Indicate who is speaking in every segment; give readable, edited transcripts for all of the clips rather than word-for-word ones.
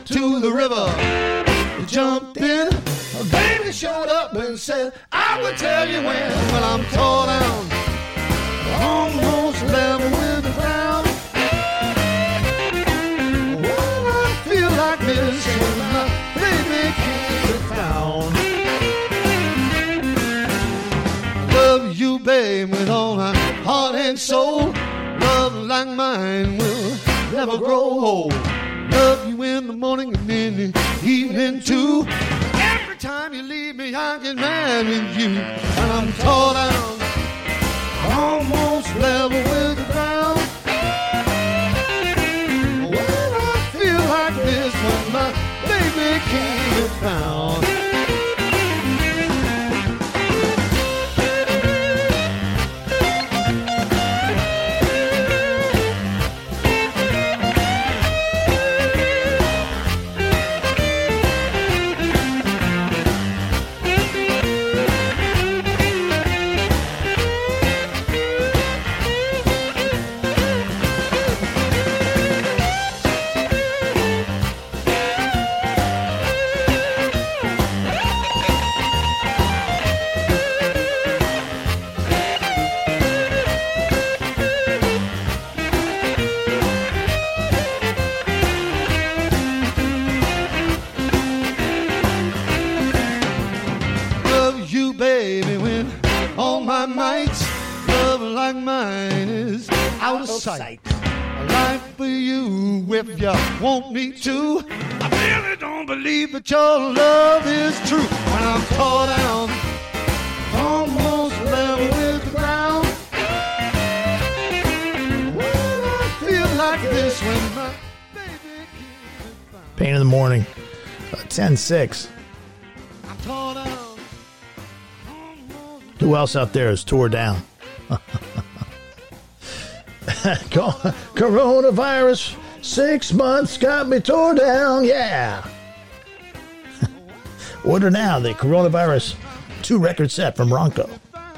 Speaker 1: to the river. Jumped in, a baby showed up and said, I will tell you when I'm tore down, almost level with the ground. When I feel like this, when my baby can't be found. Love you, babe, with all my heart and soul. Love like mine will never grow old. Love you in the morning and in the evening too. Every time you leave me, I get mad with you. And I'm tore down, almost level with the ground. When I feel like this, when my baby can't be found. Sight. A life for you if you want me to. I really don't believe that your love is true. When I'm tore down, almost level with the ground. When I feel like this, when my baby can't be found.
Speaker 2: Pain in the morning, 10-6.
Speaker 1: I'm tore down.
Speaker 2: Who else out there is tore down? Coronavirus, 6 months got me tore down, yeah. Order now the Coronavirus 2 record set from Ronco.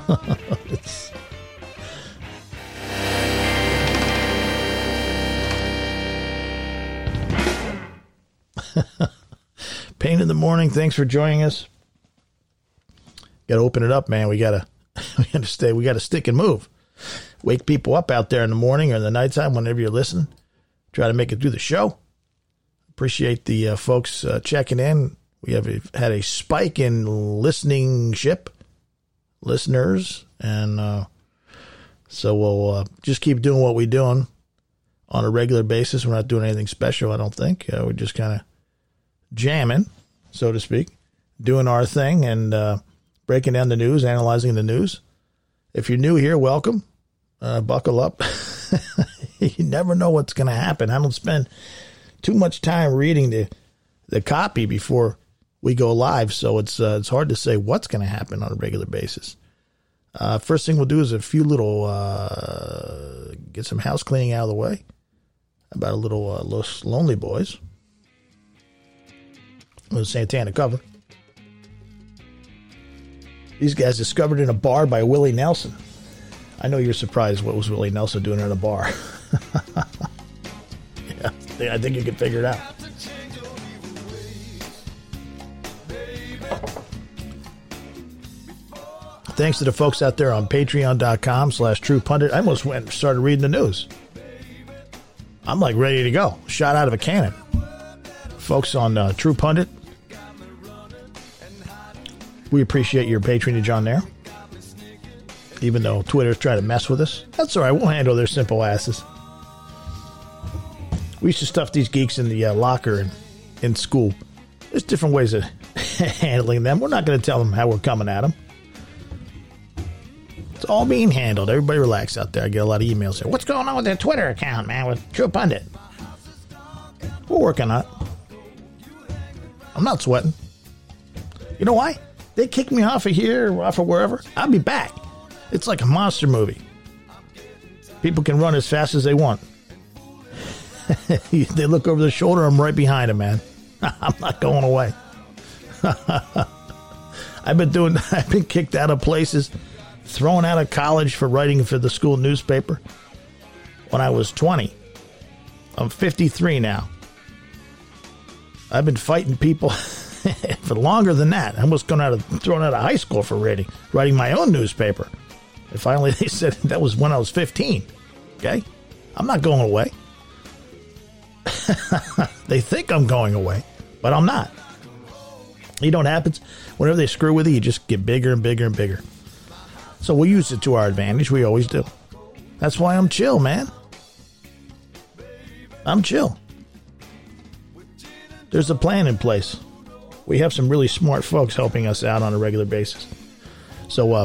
Speaker 2: Pain in the morning, thanks for joining us. Got to open it up, man. We got to stick and move. Wake people up out there in the morning or in the nighttime, whenever you're listening. Try to make it through the show. Appreciate the folks checking in. We have had a spike in listeners, and so we'll just keep doing what we're doing on a regular basis. We're not doing anything special, I don't think. We're just kind of jamming, so to speak, doing our thing and breaking down the news, analyzing the news. If you're new here, welcome. Buckle up. You never know what's going to happen. I don't spend too much time reading the copy before we go live, so it's hard to say what's going to happen on a regular basis. First thing we'll do is a few little get some house cleaning out of the way. About a little Los Lonely Boys. With Santana cover. These guys discovered in a bar by Willie Nelson. I know you're surprised what was Willie Nelson doing in a bar. Yeah, I think you can figure it out. Thanks to the folks out there on patreon.com/truepundit. I almost went and started reading the news. I'm like ready to go. Shot out of a cannon. Folks on True Pundit, we appreciate your patronage on there. Even though Twitter's trying to mess with us. That's all right. We'll handle their simple asses. We used to stuff these geeks in the locker in school. There's different ways of handling them. We're not going to tell them how we're coming at them. It's all being handled. Everybody relax out there. I get a lot of emails here. What's going on with that Twitter account, man, with True Pundit? We're working on it. I'm not sweating. You know why? They kick me off of here or off of wherever. I'll be back. It's like a monster movie. People can run as fast as they want. They look over their shoulder, I'm right behind them, man. I'm not going away. I've been kicked out of places, thrown out of college for writing for the school newspaper when I was 20. I'm 53 now. I've been fighting people for longer than that. I almost thrown out of high school for writing my own newspaper. And finally, they said that was when I was 15. Okay? I'm not going away. They think I'm going away, but I'm not. You know what happens? Whenever they screw with you just get bigger and bigger and bigger. So we'll use it to our advantage. We always do. That's why I'm chill, man. I'm chill. There's a plan in place. We have some really smart folks helping us out on a regular basis. So,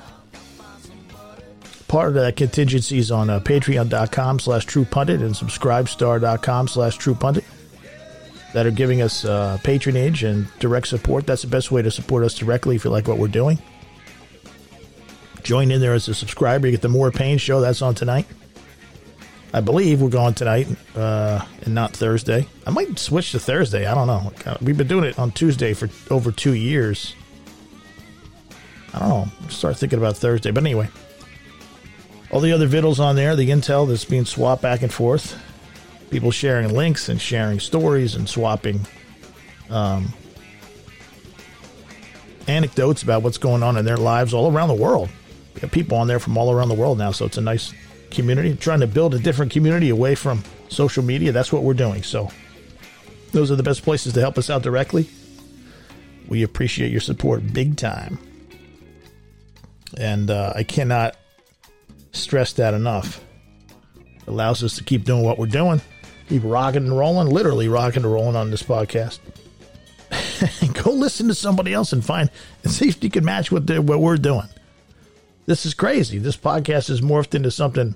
Speaker 2: part of that contingency is on patreon.com/truepundit and subscribestar.com/truepundit that are giving us patronage and direct support. That's the best way to support us directly if you like what we're doing. Join in there as a subscriber. You get the More Pain show. That's on tonight. I believe we're going tonight and not Thursday. I might switch to Thursday. I don't know. We've been doing it on Tuesday for over 2 years. I don't know. Start thinking about Thursday. But anyway, all the other vittles on there, the intel that's being swapped back and forth. People sharing links and sharing stories and swapping anecdotes about what's going on in their lives all around the world. We have people on there from all around the world now, so it's a nice community. Trying to build a different community away from social media. That's what we're doing. So those are the best places to help us out directly. We appreciate your support big time. And I cannot stress that enough. It allows us to keep doing what we're doing. Keep rocking and rolling. Literally rocking and rolling on this podcast. Go listen to somebody else and see if you can match what we're doing. This is crazy. This podcast has morphed into something.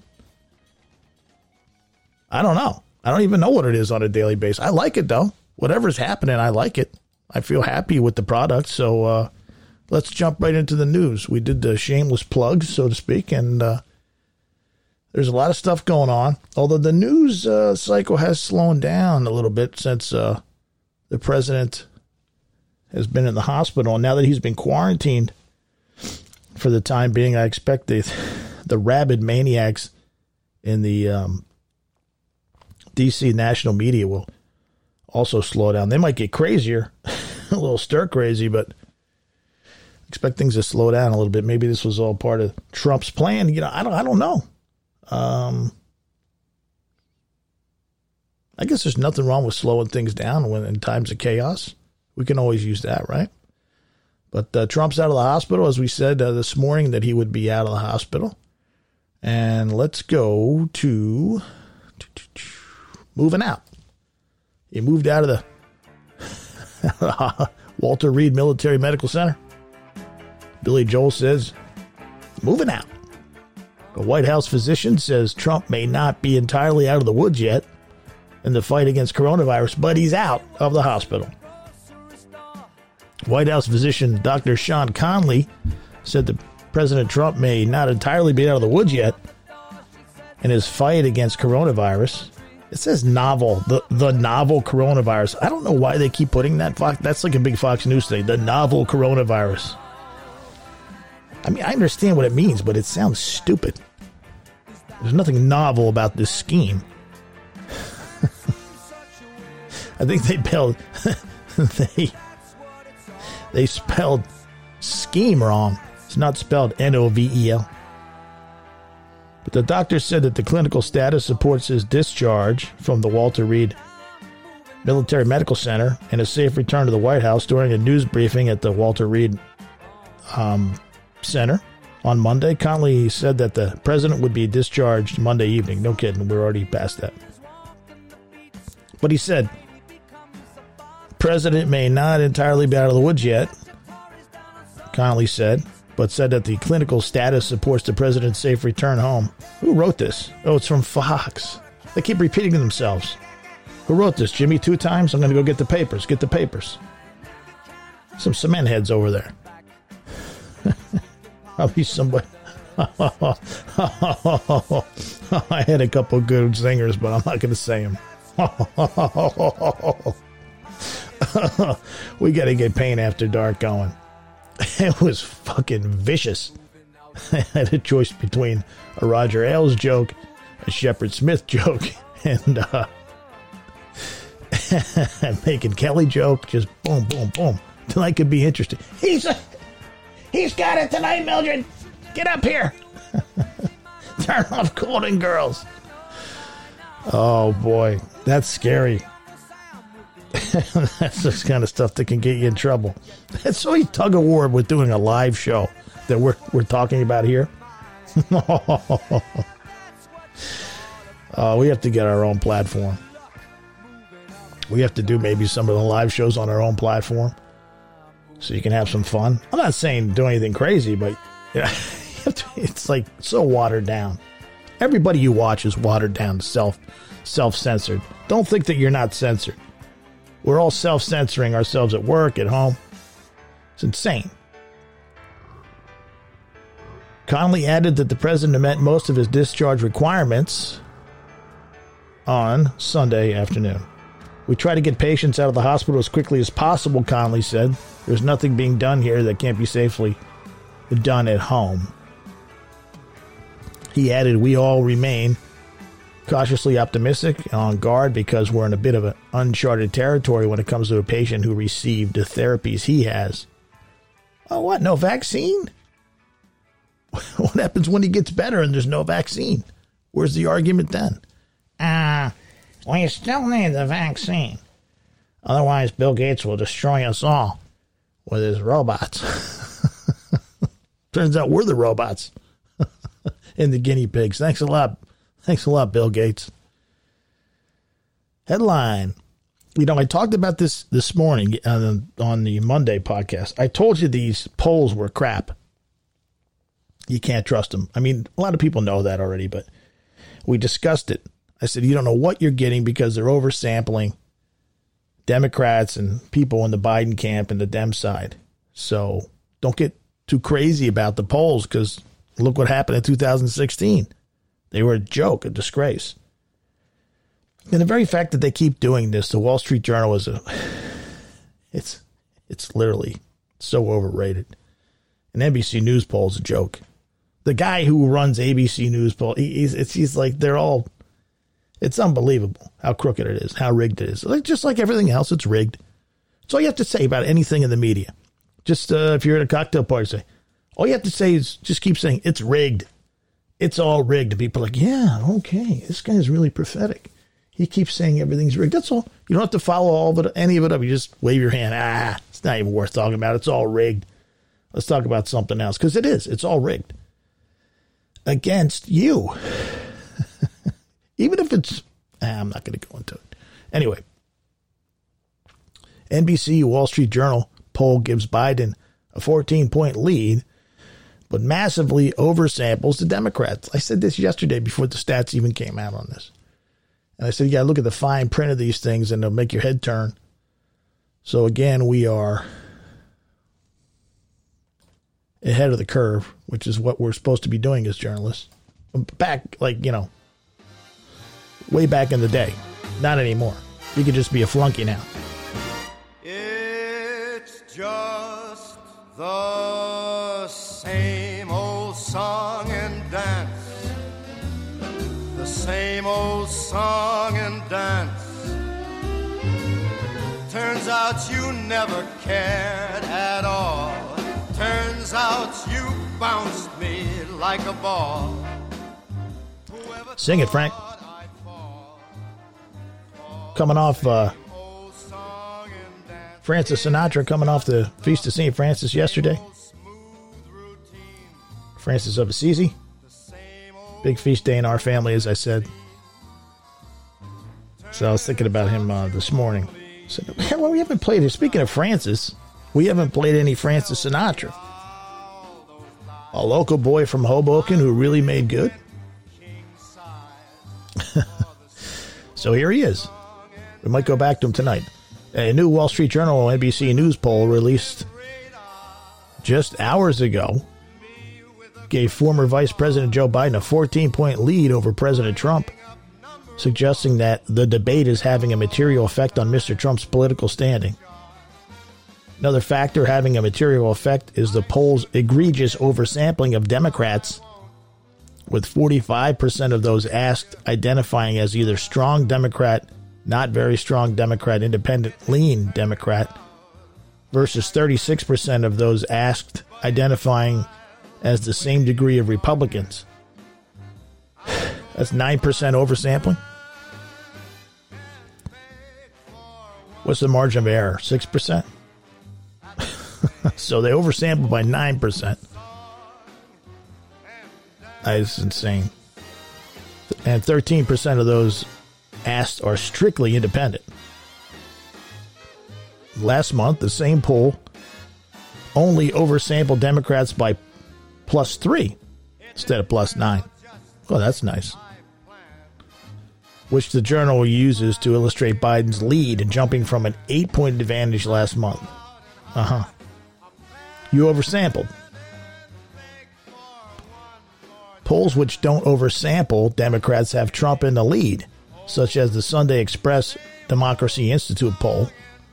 Speaker 2: I don't know. I don't even know what it is on a daily basis. I like it, though. Whatever's happening, I like it. I feel happy with the product. So let's jump right into the news. We did the shameless plugs, so to speak, and there's a lot of stuff going on. Although the news cycle has slowed down a little bit since the president has been in the hospital. And now that he's been quarantined for the time being, I expect the rabid maniacs in the D.C. national media will also slow down. They might get crazier, a little stir crazy, but expect things to slow down a little bit. Maybe this was all part of Trump's plan. You know, I don't know. I guess there's nothing wrong with slowing things down when in times of chaos. We can always use that, right? But Trump's out of the hospital, as we said this morning that he would be out of the hospital. And let's go to moving out. He moved out of the Walter Reed Military Medical Center. Billy Joel says, moving out. The White House physician says Trump may not be entirely out of the woods yet in the fight against coronavirus, but he's out of the hospital. White House physician Dr. Sean Conley said that President Trump may not entirely be out of the woods yet in his fight against coronavirus. It says novel, the novel coronavirus. I don't know why they keep putting that. That's like a big Fox News thing, the novel coronavirus. I mean, I understand what it means, but it sounds stupid. There's nothing novel about this scheme. I think they spelled scheme wrong. It's not spelled Novel. But the doctor said that the clinical status supports his discharge from the Walter Reed Military Medical Center and a safe return to the White House during a news briefing at the Walter Reed Center on Monday. Conley said that the president would be discharged Monday evening. No kidding. We're already past that. But he said, President may not entirely be out of the woods yet, Conley said, but said that the clinical status supports the president's safe return home. Who wrote this? Oh, it's from Fox. They keep repeating themselves. Who wrote this? Jimmy 2 times? I'm going to go get the papers. Get the papers. Some cement heads over there. Probably somebody. I had a couple of good singers, but I'm not going to say them. We got to get Pain After Dark going. It was fucking vicious. I had a choice between a Roger Ailes joke, a Shepard Smith joke, and making Kelly joke, just boom, boom, boom. Tonight could be interesting. He's got it tonight, Mildred. Get up here. Turn off Golden Girls. Oh, boy. That's scary. That's this kind of stuff that can get you in trouble. That's so tug of war with doing a live show that we're talking about here. We have to get our own platform. We have to do maybe some of the live shows on our own platform so you can have some fun. I'm not saying do anything crazy, but you know, it's like so watered down. Everybody you watch is watered down, self-censored. Don't think that you're not censored. We're all self-censoring ourselves at work, at home. It's insane. Connolly added that the president met most of his discharge requirements on Sunday afternoon. We try to get patients out of the hospital as quickly as possible, Connolly said. There's nothing being done here that can't be safely done at home. He added, we all remain cautiously optimistic and on guard because we're in a bit of an uncharted territory when it comes to a patient who received the therapies he has. Oh, what? No vaccine? What happens when he gets better and there's no vaccine? Where's the argument then? We still need the vaccine. Otherwise, Bill Gates will destroy us all with his robots. Turns out we're the robots and the guinea pigs. Thanks a lot. Thanks a lot, Bill Gates. Headline. You know, I talked about this morning on the Monday podcast. I told you these polls were crap. You can't trust them. I mean, a lot of people know that already, but we discussed it. I said, you don't know what you're getting because they're oversampling Democrats and people in the Biden camp and the Dem side. So don't get too crazy about the polls because look what happened in 2016. They were a joke, a disgrace. And the very fact that they keep doing this, the Wall Street Journal it's literally so overrated. An NBC News poll is a joke. The guy who runs ABC News poll, he's like, it's unbelievable how crooked it is, how rigged it is. Just like everything else, it's rigged. That's all you have to say about anything in the media. Just if you're at a cocktail party, say, all you have to say is just keep saying it's rigged. It's all rigged. People are like, yeah, okay, this guy's really prophetic. He keeps saying everything's rigged. That's all. You don't have to follow all of it, any of it up. You just wave your hand. It's not even worth talking about. It's all rigged. Let's talk about something else because it is. It's all rigged against you. Even if it's, I'm not going to go into it. Anyway, NBC Wall Street Journal poll gives Biden a 14-point lead, but massively oversamples the Democrats. I said this yesterday before the stats even came out on this. And I said, you got to look at the fine print of these things and they'll make your head turn. So again, we are ahead of the curve, which is what we're supposed to be doing as journalists. Back, way back in the day. Not anymore. You could just be a flunky now.
Speaker 3: It's just the same old song and dance. The same old song and dance. Turns out you never cared at all. Turns out you bounced me like a ball.
Speaker 2: Sing it, Frank. Coming off Francis Sinatra, coming off the Feast of St. Francis yesterday. Francis of Assisi. Big feast day in our family, as I said. So I was thinking about him this morning. So, well, we haven't played it. Speaking of Francis, we haven't played any Francis Sinatra. A local boy from Hoboken who really made good. So here he is. We might go back to him tonight. A new Wall Street Journal NBC News poll released just hours ago gave former Vice President Joe Biden a 14-point lead over President Trump, suggesting that the debate is having a material effect on Mr. Trump's political standing. Another factor having a material effect is the poll's egregious oversampling of Democrats, with 45% of those asked identifying as either strong Democrat not very strong Democrat, independent, lean Democrat, versus 36% of those asked identifying as the same degree of Republicans. That's 9% oversampling. What's the margin of error? 6%? So they oversampled by 9%. That is insane. And 13% of those asked are strictly independent. Last month, the same poll only oversampled Democrats by +3 instead of +9. Well, that's nice. Which the journal uses to illustrate Biden's lead in jumping from an 8-point advantage last month. You oversampled. Polls which don't oversample Democrats have Trump in the lead, such as the Sunday Express Democracy Institute poll.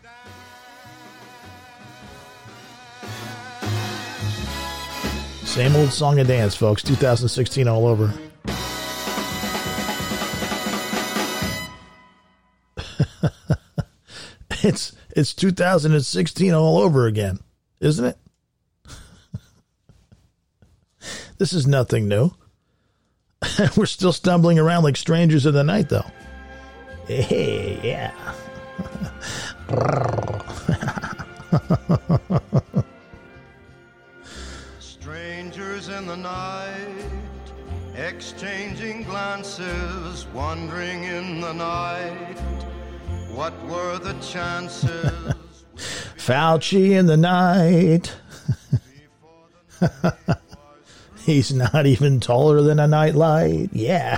Speaker 2: Same old song and dance, folks. 2016 all over. It's 2016 all over again, isn't it? This is nothing new. We're still stumbling around like strangers in the night, though. Hey, yeah.
Speaker 3: Strangers in the night, exchanging glances, wandering in the night. What were the chances?
Speaker 2: Fauci in the night. He's not even taller than a nightlight. Yeah.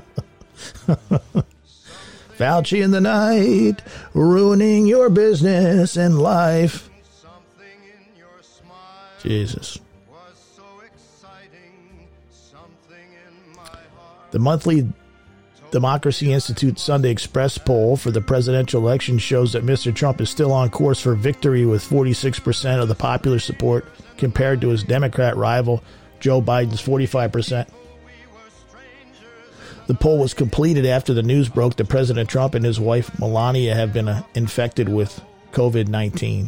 Speaker 2: Fauci in the night, ruining your business and life. Jesus. The monthly Democracy Institute Sunday Express poll for the presidential election shows that Mr. Trump is still on course for victory with 46% of the popular support compared to his Democrat rival Joe Biden's 45%. The poll was completed after the news broke that President Trump and his wife Melania have been infected with COVID-19.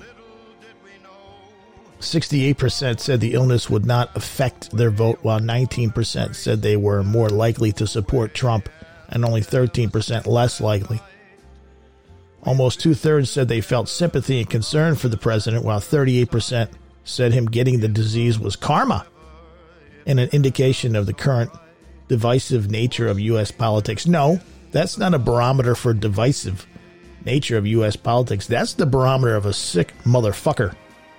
Speaker 2: 68% said the illness would not affect their vote, while 19% said they were more likely to support Trump and only 13% less likely. Almost two-thirds said they felt sympathy and concern for the president, while 38% said him getting the disease was karma and an indication of the current divisive nature of U.S. politics. No, that's not a barometer for divisive nature of U.S. politics. That's the barometer of a sick motherfucker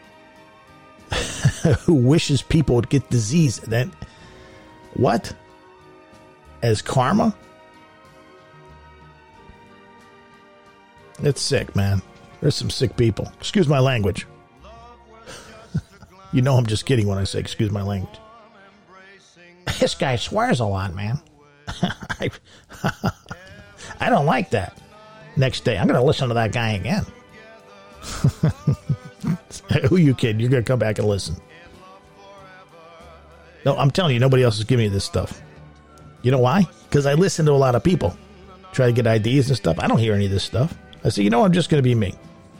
Speaker 2: who wishes people would get disease. Then what? As karma? It's sick, man. There's some sick people. Excuse my language. You know I'm just kidding when I say excuse my language. This guy swears a lot, man. I don't like that. Next day, I'm going to listen to that guy again. Who you kidding? You're going to come back and listen. No, I'm telling you, nobody else is giving me this stuff. You know why? Because I listen to a lot of people. Try to get ideas and stuff. I don't hear any of this stuff. I say, you know, I'm just going to be me.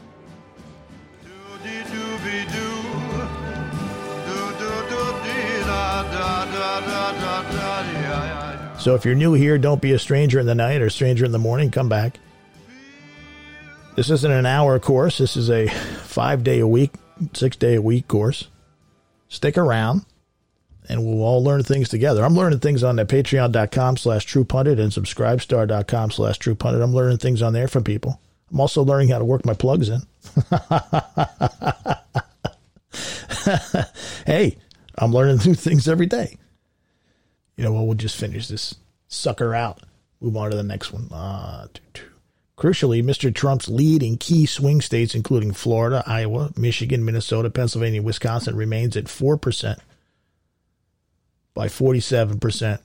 Speaker 2: So if you're new here, don't be a stranger in the night or stranger in the morning. Come back. This isn't an hour course. This is a 5-day-a-week, 6-day-a-week course. Stick around, and we'll all learn things together. I'm learning things on the patreon.com/truepundit and subscribestar.com/truepundit. I'm learning things on there from people. I'm also learning how to work my plugs in. Hey, I'm learning new things every day. You know, well, we'll just finish this sucker out. Move on to the next one. Crucially, Mr. Trump's lead in key swing states, including Florida, Iowa, Michigan, Minnesota, Pennsylvania, and Wisconsin, remains at 4% by 47%.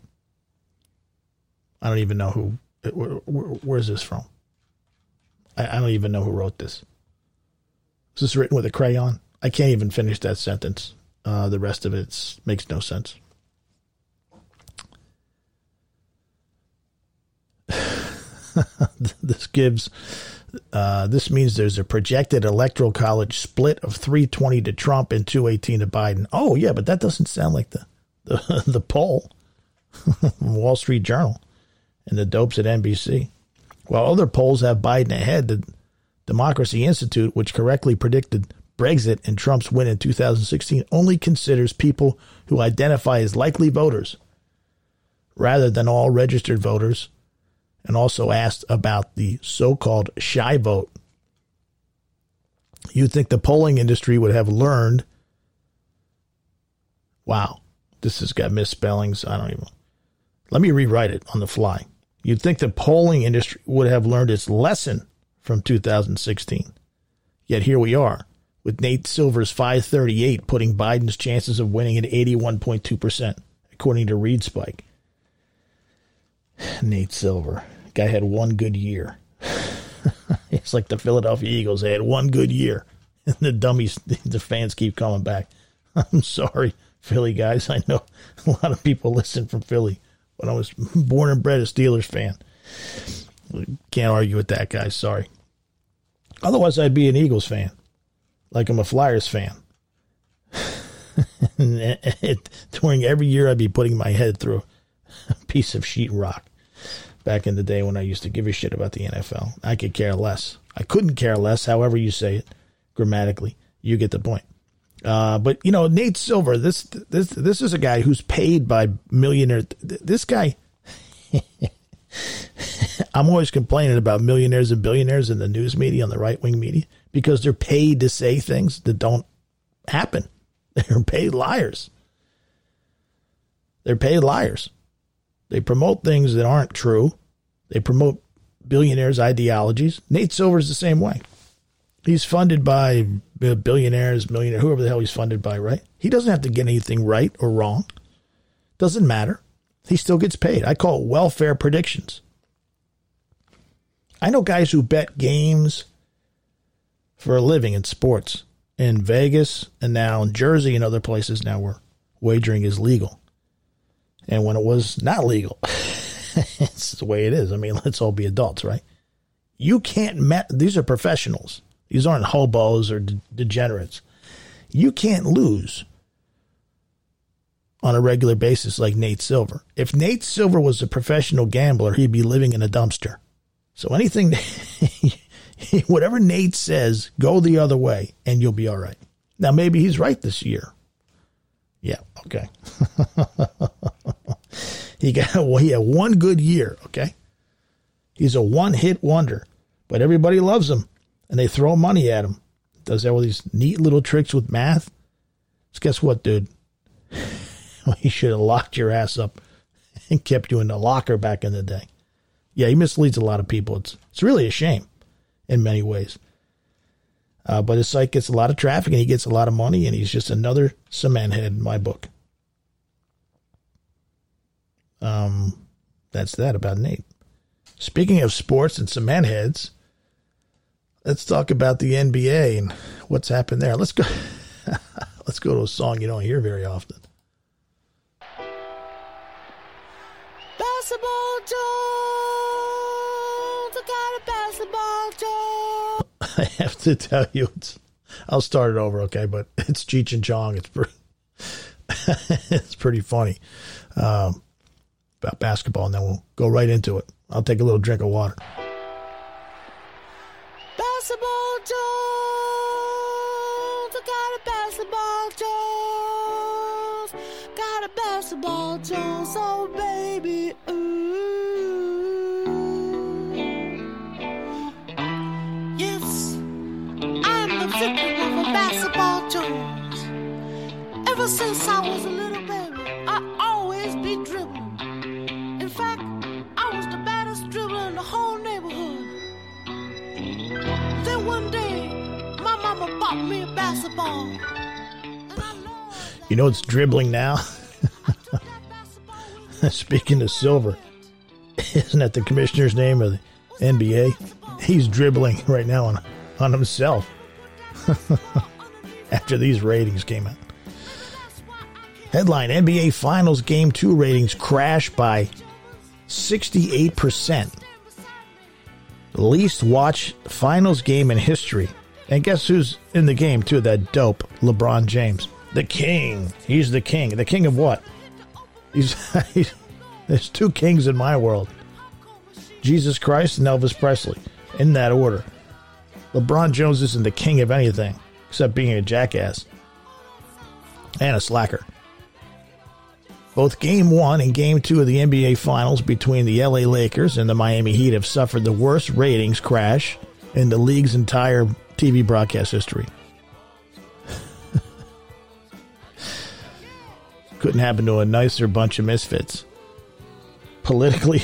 Speaker 2: I don't even know who. Where's this from? I don't even know who wrote this. Is this written with a crayon? I can't even finish that sentence. The rest of it makes no sense. This means there's a projected electoral college split of 320 to Trump and 218 to Biden. Oh yeah, but that doesn't sound like the poll from Wall Street Journal and the dopes at NBC. While other polls have Biden ahead, the Democracy Institute, which correctly predicted Brexit and Trump's win in 2016, only considers people who identify as likely voters rather than all registered voters, and also asked about the so-called shy vote. You'd think the polling industry would have learned. Wow, this has got misspellings. Let me rewrite it on the fly. You'd think the polling industry would have learned its lesson from 2016. Yet here we are, with Nate Silver's 538 putting Biden's chances of winning at 81.2%, according to ReadSpike. Nate Silver. Guy had one good year. It's like the Philadelphia Eagles. They had one good year. And the fans keep coming back. I'm sorry, Philly guys. I know a lot of people listen from Philly, but I was born and bred a Steelers fan. Can't argue with that, guys. Sorry. Otherwise, I'd be an Eagles fan, like I'm a Flyers fan. During every year, I'd be putting my head through a piece of sheetrock. Back in the day when I used to give a shit about the NFL, I could care less. I couldn't care less, however you say it, grammatically. You get the point. But Nate Silver, this is a guy who's paid by millionaires. This guy, I'm always complaining about millionaires and billionaires in the news media, on the right wing media, because they're paid to say things that don't happen. They're paid liars. They're paid liars. They promote things that aren't true. They promote billionaires' ideologies. Nate Silver's the same way. He's funded by billionaires, millionaires, whoever the hell he's funded by, right? He doesn't have to get anything right or wrong. Doesn't matter. He still gets paid. I call it welfare predictions. I know guys who bet games for a living in sports in Vegas and now in Jersey and other places now where wagering is legal. And when it was not legal, it's the way it is. I mean, let's all be adults, right? You can't these are professionals. These aren't hobos or degenerates. You can't lose on a regular basis like Nate Silver. If Nate Silver was a professional gambler, he'd be living in a dumpster. So anything, whatever Nate says, go the other way and you'll be all right. Now, maybe he's right this year. Yeah, okay. He had one good year, okay? He's a one-hit wonder, but everybody loves him, and they throw money at him. Does all these neat little tricks with math. So guess what, dude? He should have locked your ass up and kept you in the locker back in the day. Yeah, he misleads a lot of people. It's really a shame in many ways. But his site gets a lot of traffic and he gets a lot of money, and he's just another cement head in my book. That's that about Nate. Speaking of sports and cement heads, let's talk about the NBA and what's happened there. Let's go to a song you don't hear very often.
Speaker 4: Basketball Jones, I got a basketball Jones.
Speaker 2: I have to tell you, I'll start it over, okay? But it's Cheech and Chong. It's pretty funny about basketball, and then we'll go right into it. I'll take a little drink of water.
Speaker 4: Basketball Jones, I got a basketball Jones, got a basketball Jones, oh baby, ooh. Yes, I'm the victim of a basketball Jones. Ever since I was a little baby, I always be dribbling. In fact, I was the baddest dribbler in the whole neighborhood. Then one day, my mama bought me a basketball. And I loved
Speaker 2: You know it's dribbling now? Speaking of Silver, isn't that the commissioner's name of the NBA? He's dribbling right now on himself after these ratings came out. Headline, NBA Finals Game 2 ratings crashed by 68%. The least watched finals game in history. And guess who's in the game, too? That dope LeBron James. The king. He's the king. The king of what? There's two kings in my world. Jesus Christ and Elvis Presley. In that order. LeBron James isn't the king of anything, except being a jackass. And a slacker. Both Game 1 and Game 2 of the NBA Finals between the LA Lakers and the Miami Heat have suffered the worst ratings crash in the league's entire TV broadcast history. Couldn't happen to a nicer bunch of misfits. Politically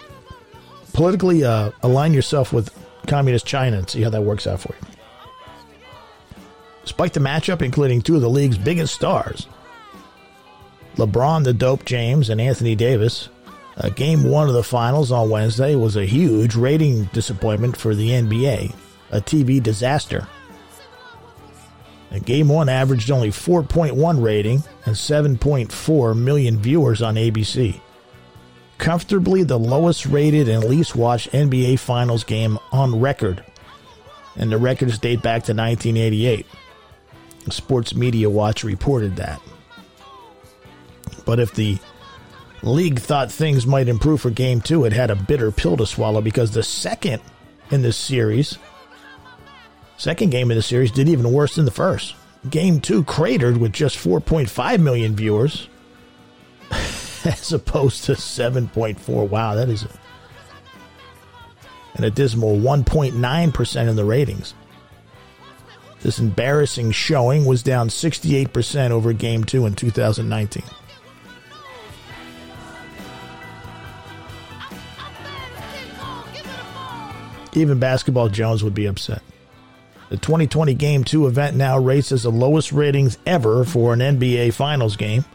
Speaker 2: align yourself with communist China and see how that works out for you. Despite the matchup including two of the league's biggest stars, LeBron the Dope James and Anthony Davis, Game 1 of the finals on Wednesday was a huge rating disappointment for the NBA, a TV disaster. Game 1 averaged only 4.1 rating and 7.4 million viewers on ABC. Comfortably the lowest rated and least watched NBA Finals game on record. And the records date back to 1988. Sports Media Watch reported that. But if the league thought things might improve for Game 2, it had a bitter pill to swallow because the second game in the series did even worse than the first. Game 2 cratered with just 4.5 million viewers as opposed to 7.4. Wow, that is an dismal 1.9% in the ratings. This embarrassing showing was down 68% over Game 2 in 2019. Even Basketball Jones would be upset. The 2020 Game 2 event now rates as the lowest ratings ever for an NBA Finals game.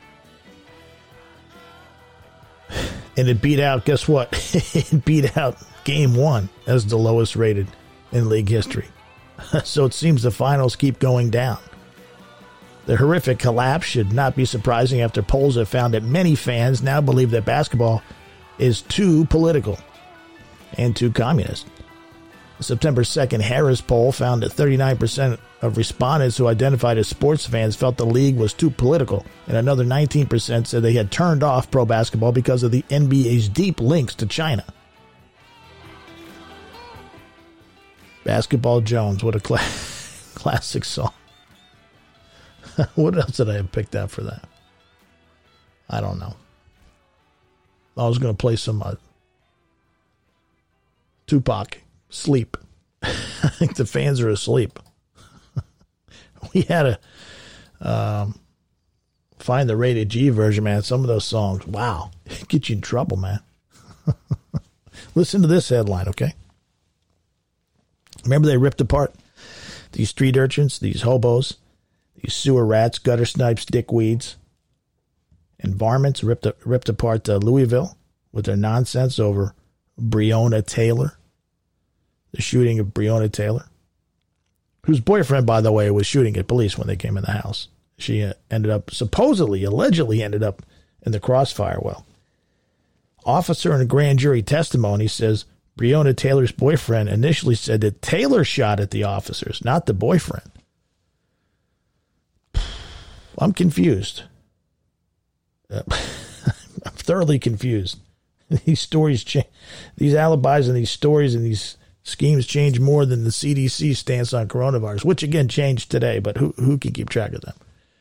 Speaker 2: And it beat out, guess what? It beat out Game 1 as the lowest rated in league history. So it seems the finals keep going down. The horrific collapse should not be surprising after polls have found that many fans now believe that basketball is too political and too communist. The September 2nd Harris poll found that 39% of respondents who identified as sports fans felt the league was too political, and another 19% said they had turned off pro basketball because of the NBA's deep links to China. Basketball Jones, what a classic song. What else did I have picked out for that? I don't know. I was going to play some Tupac. Sleep. I think the fans are asleep. We had to find the rated G version, man. Some of those songs, wow, get you in trouble, man. Listen to this headline, okay? Remember they ripped apart these street urchins, these hobos, these sewer rats, gutter snipes, dickweeds, and varmints ripped apart Louisville with their nonsense over Breonna Taylor. The shooting of Breonna Taylor, whose boyfriend, by the way, was shooting at police when they came in the house. She allegedly ended up in the crossfire. Well, officer in a grand jury testimony says Breonna Taylor's boyfriend initially said that Taylor shot at the officers, not the boyfriend. I'm confused. I'm thoroughly confused. These stories change. These alibis and these stories and these schemes change more than the CDC stance on coronavirus, which again changed today, but who can keep track of them?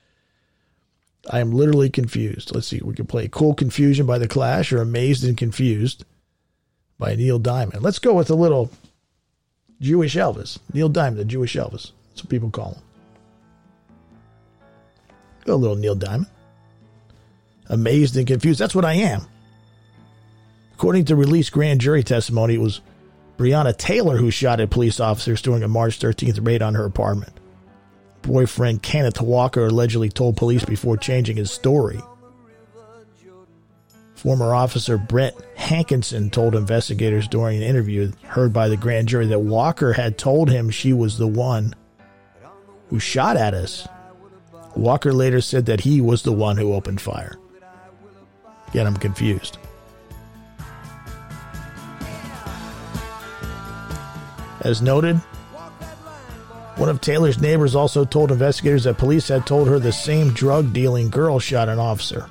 Speaker 2: I am literally confused. Let's see. We can play Cool Confusion by The Clash or Amazed and Confused by Neil Diamond. Let's go with a little Jewish Elvis. Neil Diamond, the Jewish Elvis. That's what people call him. Go a little Neil Diamond. Amazed and Confused. That's what I am. According to released grand jury testimony, it was Breonna Taylor who shot at police officers during a March 13th raid on her apartment. Boyfriend Kenneth Walker allegedly told police before changing his story. Former officer Brent Hankinson told investigators during an interview heard by the grand jury that Walker had told him she was the one who shot at us. Walker later said that he was the one who opened fire. Again, I'm confused. As noted, one of Taylor's neighbors also told investigators that police had told her the same drug-dealing girl shot an officer.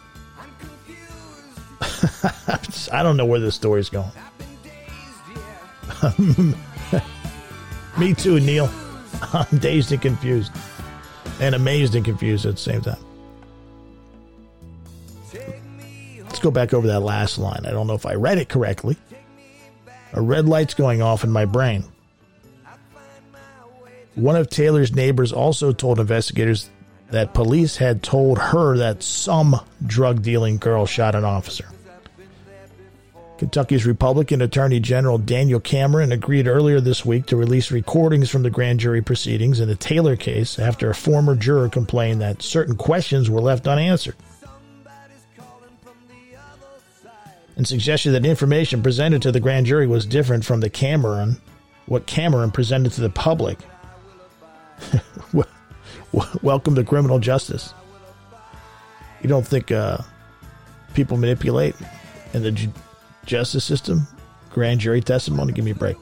Speaker 2: I don't know where this story's going. Me too, Neil. I'm dazed and confused. And amazed and confused at the same time. Let's go back over that last line. I don't know if I read it correctly. A red light's going off in my brain. One of Taylor's neighbors also told investigators that police had told her that some drug-dealing girl shot an officer. Kentucky's Republican Attorney General Daniel Cameron agreed earlier this week to release recordings from the grand jury proceedings in the Taylor case after a former juror complained that certain questions were left unanswered, and suggested that information presented to the grand jury was different from what Cameron presented to the public. Welcome to criminal justice. You don't think people manipulate in the justice system? Grand jury testimony? Give me a break.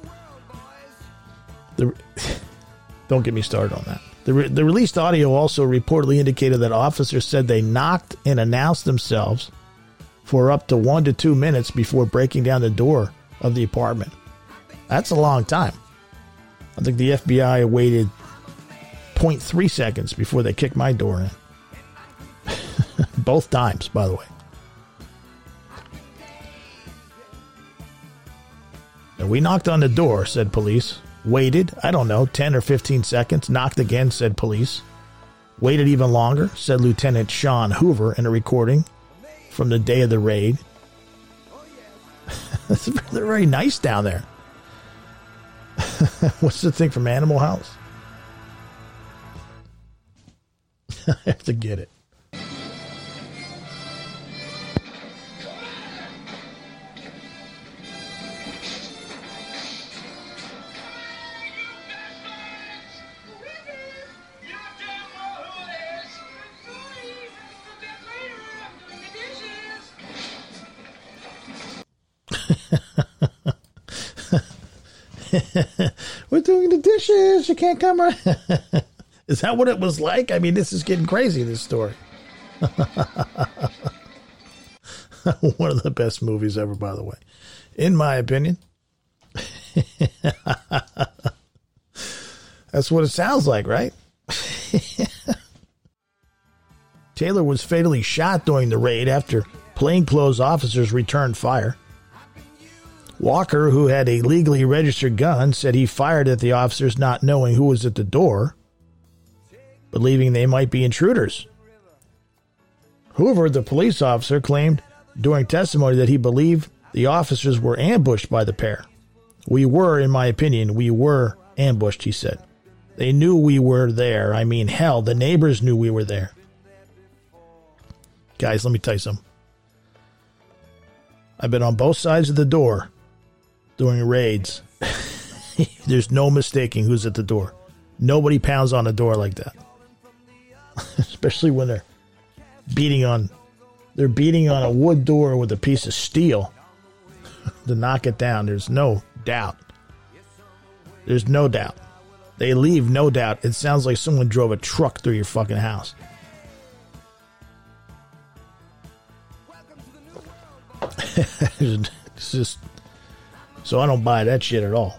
Speaker 2: Don't get me started on that. The released audio also reportedly indicated that officers said they knocked and announced themselves for up to 1 to 2 minutes before breaking down the door of the apartment. That's a long time. I think the FBI waited 0.3 seconds before they kicked my door in. Both times, by the way. And we knocked on the door, said police. Waited, 10 or 15 seconds. Knocked again, said police. Waited even longer, said Lieutenant Sean Hoover in a recording from the day of the raid. They're very nice down there. What's the thing from Animal House? I have to get it. We're doing the dishes. You can't come right. Is that what it was like? I mean, this is getting crazy, this story. One of the best movies ever, by the way. In my opinion. That's what it sounds like, right? Taylor was fatally shot during the raid after plainclothes officers returned fire. Walker, who had a legally registered gun, said he fired at the officers not knowing who was at the door, believing they might be intruders. Hoover, the police officer, claimed during testimony that he believed the officers were ambushed by the pair. We were, in my opinion, ambushed, he said. They knew we were there. I mean, hell, the neighbors knew we were there. Guys, let me tell you something. I've been on both sides of the door during raids. There's no mistaking who's at the door. Nobody pounds on a door like that. Especially when they're beating on a wood door with a piece of steel to knock it down. There's no doubt. There's no doubt. They leave no doubt. It sounds like someone drove a truck through your fucking house. It's just, so I don't buy that shit at all.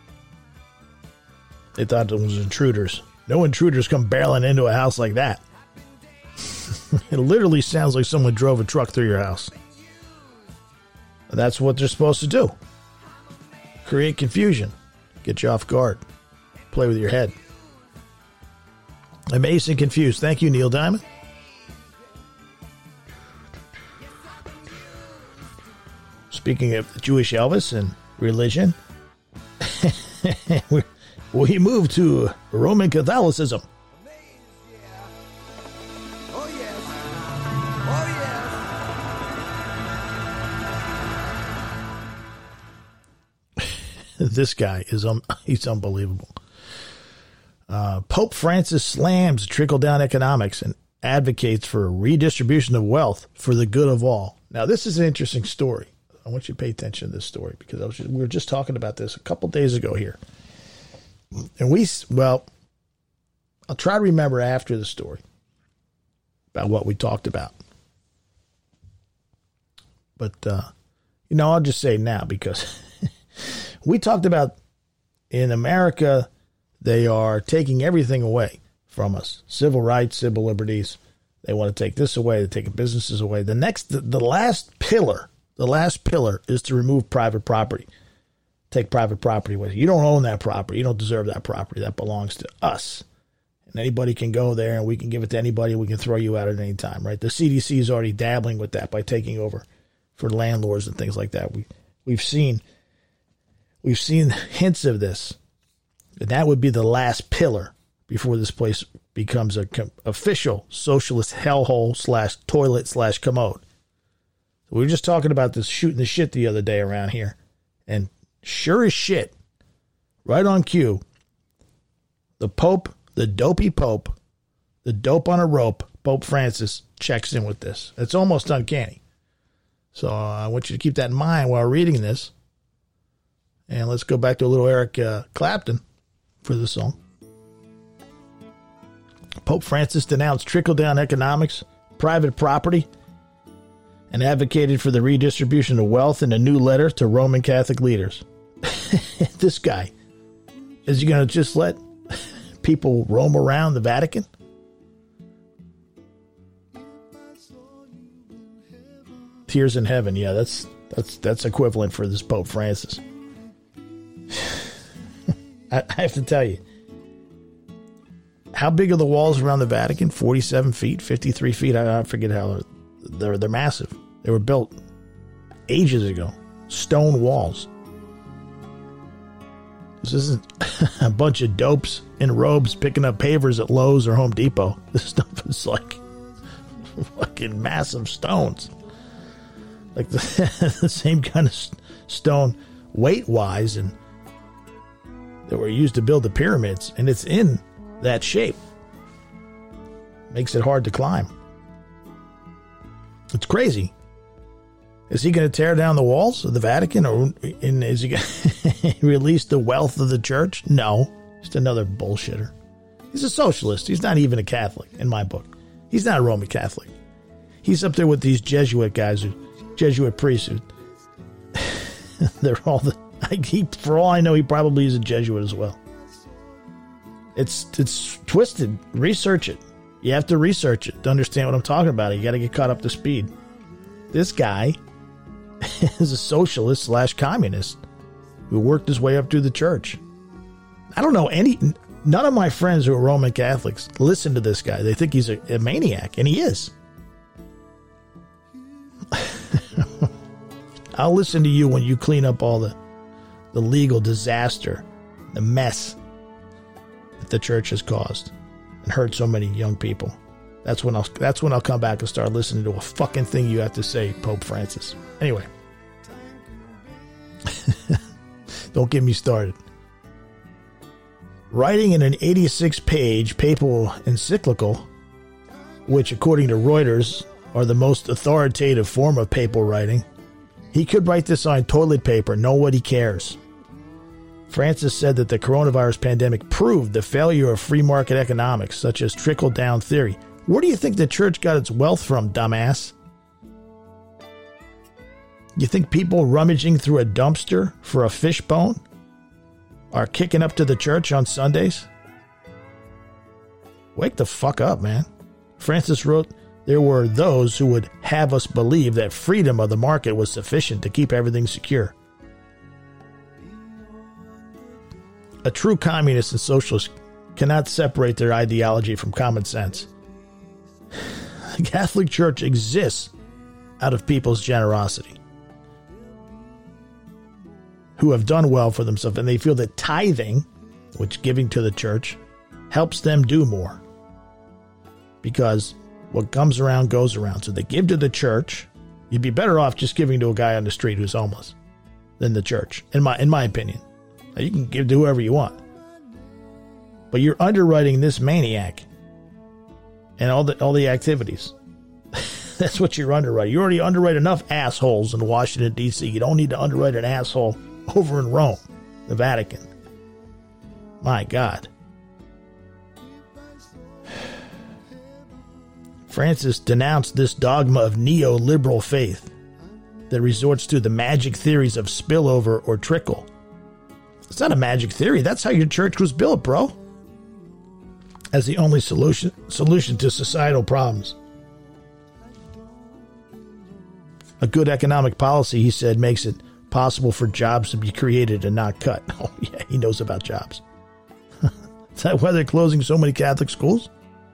Speaker 2: They thought it was intruders. No intruders come barreling into a house like that. It literally sounds like someone drove a truck through your house. That's what they're supposed to do. Create confusion. Get you off guard. Play with your head. Amazed and confused. Thank you, Neil Diamond. Speaking of Jewish Elvis and religion, we move to Roman Catholicism. This guy is he's unbelievable. Pope Francis slams trickle-down economics and advocates for a redistribution of wealth for the good of all. Now, this is an interesting story. I want you to pay attention to this story because we were just talking about this a couple days ago here. And I'll try to remember after the story about what we talked about. But, I'll just say now because we talked about in America, they are taking everything away from us. Civil rights, civil liberties. They want to take this away. They're taking businesses away. The last pillar is to remove private property. Take private property away. You don't own that property. You don't deserve that property. That belongs to us. And anybody can go there and we can give it to anybody. We can throw you out at any time, right? The CDC is already dabbling with that by taking over for landlords and things like that. We've seen hints of this. And that would be the last pillar before this place becomes a official socialist hellhole / toilet / commode. We were just talking about this shooting the shit the other day around here. And sure as shit, right on cue, the Pope, the dopey Pope, the dope on a rope, Pope Francis checks in with this. It's almost uncanny. So I want you to keep that in mind while reading this. And let's go back to a little Eric Clapton for the song. Pope Francis denounced trickle-down economics, private property, and advocated for the redistribution of wealth in a new letter to Roman Catholic leaders. This guy, is he going to just let people roam around the Vatican? Tears in heaven. Yeah, that's equivalent for this Pope Francis. I have to tell you, how big are the walls around the Vatican? 47 feet, 53 feet. I forget how they're massive. They were built ages ago. Stone walls. This isn't a bunch of dopes in robes picking up pavers at Lowe's or Home Depot. This stuff is like fucking massive stones. Like the same kind of stone weight-wise and that were used to build the pyramids. And it's in that shape. Makes it hard to climb. It's crazy. Is he going to tear down the walls of the Vatican, or is he going to release the wealth of the church? No, just another bullshitter. He's a socialist. He's not even a Catholic in my book. He's not a Roman Catholic. He's up there with these Jesuit guys, Jesuit priests. They're all for all I know, he probably is a Jesuit as well. It's twisted. Research it. You have to research it to understand what I'm talking about. You got to get caught up to speed. This guy is a socialist / communist who worked his way up through the church. I don't know none of my friends who are Roman Catholics listen to this guy. They think he's a maniac, and he is. I'll listen to you when you clean up all the legal disaster, the mess that the church has caused and hurt so many young people. That's when I'll come back and start listening to a fucking thing you have to say, Pope Francis. Anyway. Don't get me started. Writing in an 86-page papal encyclical, which according to Reuters are the most authoritative form of papal writing, he could write this on toilet paper. Nobody cares. Francis said that the coronavirus pandemic proved the failure of free market economics, such as trickle-down theory. Where do you think the church got its wealth from, dumbass? You think people rummaging through a dumpster for a fish bone are kicking up to the church on Sundays? Wake the fuck up, man. Francis wrote, there were those who would have us believe that freedom of the market was sufficient to keep everything secure. A true communist and socialist cannot separate their ideology from common sense. The Catholic Church exists out of people's generosity, who have done well for themselves, and they feel that tithing, which giving to the church, helps them do more. Because what comes around goes around. So they give to the church. You'd be better off just giving to a guy on the street who's homeless than the church, in my opinion. Now, you can give to whoever you want, but you're underwriting this maniac and all the activities. That's what you're underwriting. You already underwrite enough assholes in Washington, D.C. You don't need to underwrite an asshole over in Rome, the Vatican. My God. Francis denounced this dogma of neoliberal faith that resorts to the magic theories of spillover or trickle. It's not a magic theory. That's how your church was built, bro. As the only solution to societal problems. A good economic policy, he said, makes it possible for jobs to be created and not cut. Oh, yeah, he knows about jobs. Is that why they're closing so many Catholic schools?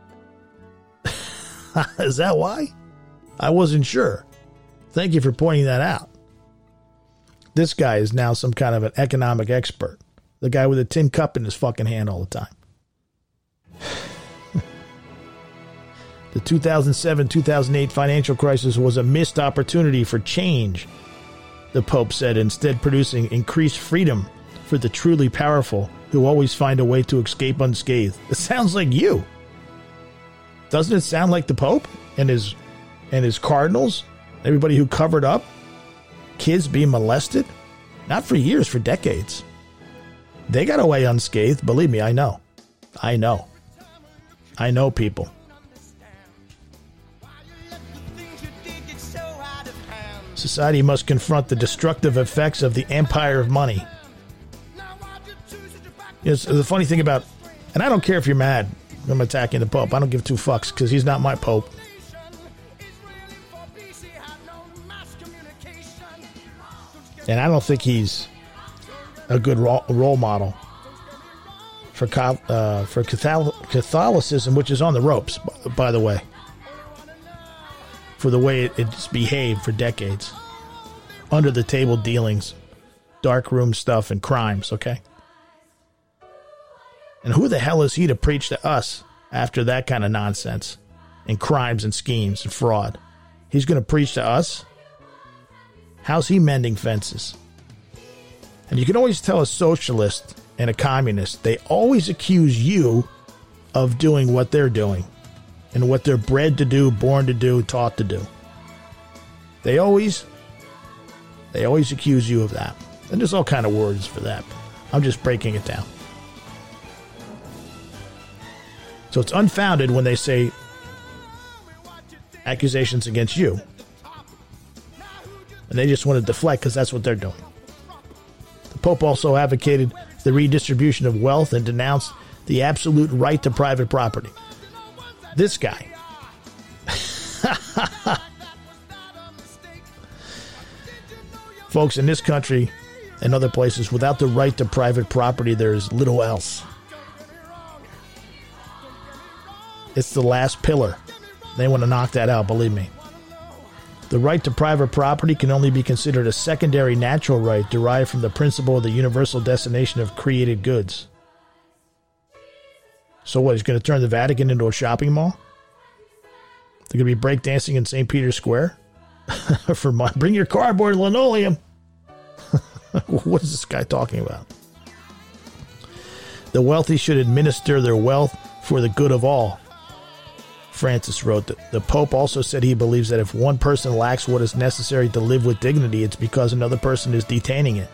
Speaker 2: Is that why? I wasn't sure. Thank you for pointing that out. This guy is now some kind of an economic expert. The guy with a tin cup in his fucking hand all the time. The 2007-2008 financial crisis was a missed opportunity for change, the Pope said, instead producing increased freedom for the truly powerful who always find a way to escape unscathed. It sounds like you. Doesn't it sound like the Pope and his cardinals? Everybody who covered up kids being molested? Not for years, for decades. They got away unscathed. Believe me, I know. I know people. Society must confront the destructive effects of the empire of money. It's the funny thing about, and I don't care if you're mad I'm attacking the Pope. I don't give two fucks because he's not my Pope. And I don't think he's a good role model for Catholicism, which is on the ropes, by the way, for the way it's behaved for decades. Under the table dealings, dark room stuff, and crimes, okay? And who the hell is he to preach to us after that kind of nonsense and crimes and schemes and fraud? He's going to preach to us? How's he mending fences? And you can always tell a socialist and a communist, they always accuse you of doing what they're doing and what they're bred to do, born to do, taught to do. They always accuse you of that. And there's all kind of words for that. I'm just breaking it down. So it's unfounded when they say accusations against you. And they just want to deflect because that's what they're doing. The Pope also advocated the redistribution of wealth and denounced the absolute right to private property. This guy. Folks, in this country and other places, without the right to private property, there is little else. It's the last pillar. They want to knock that out, believe me. The right to private property can only be considered a secondary natural right derived from the principle of the universal destination of created goods. So what, he's going to turn the Vatican into a shopping mall? They're going to be breakdancing in St. Peter's Square? For money. Bring your cardboard linoleum. What is this guy talking about? The wealthy should administer their wealth for the good of all. Francis wrote that the Pope also said he believes that if one person lacks what is necessary to live with dignity, it's because another person is detaining it.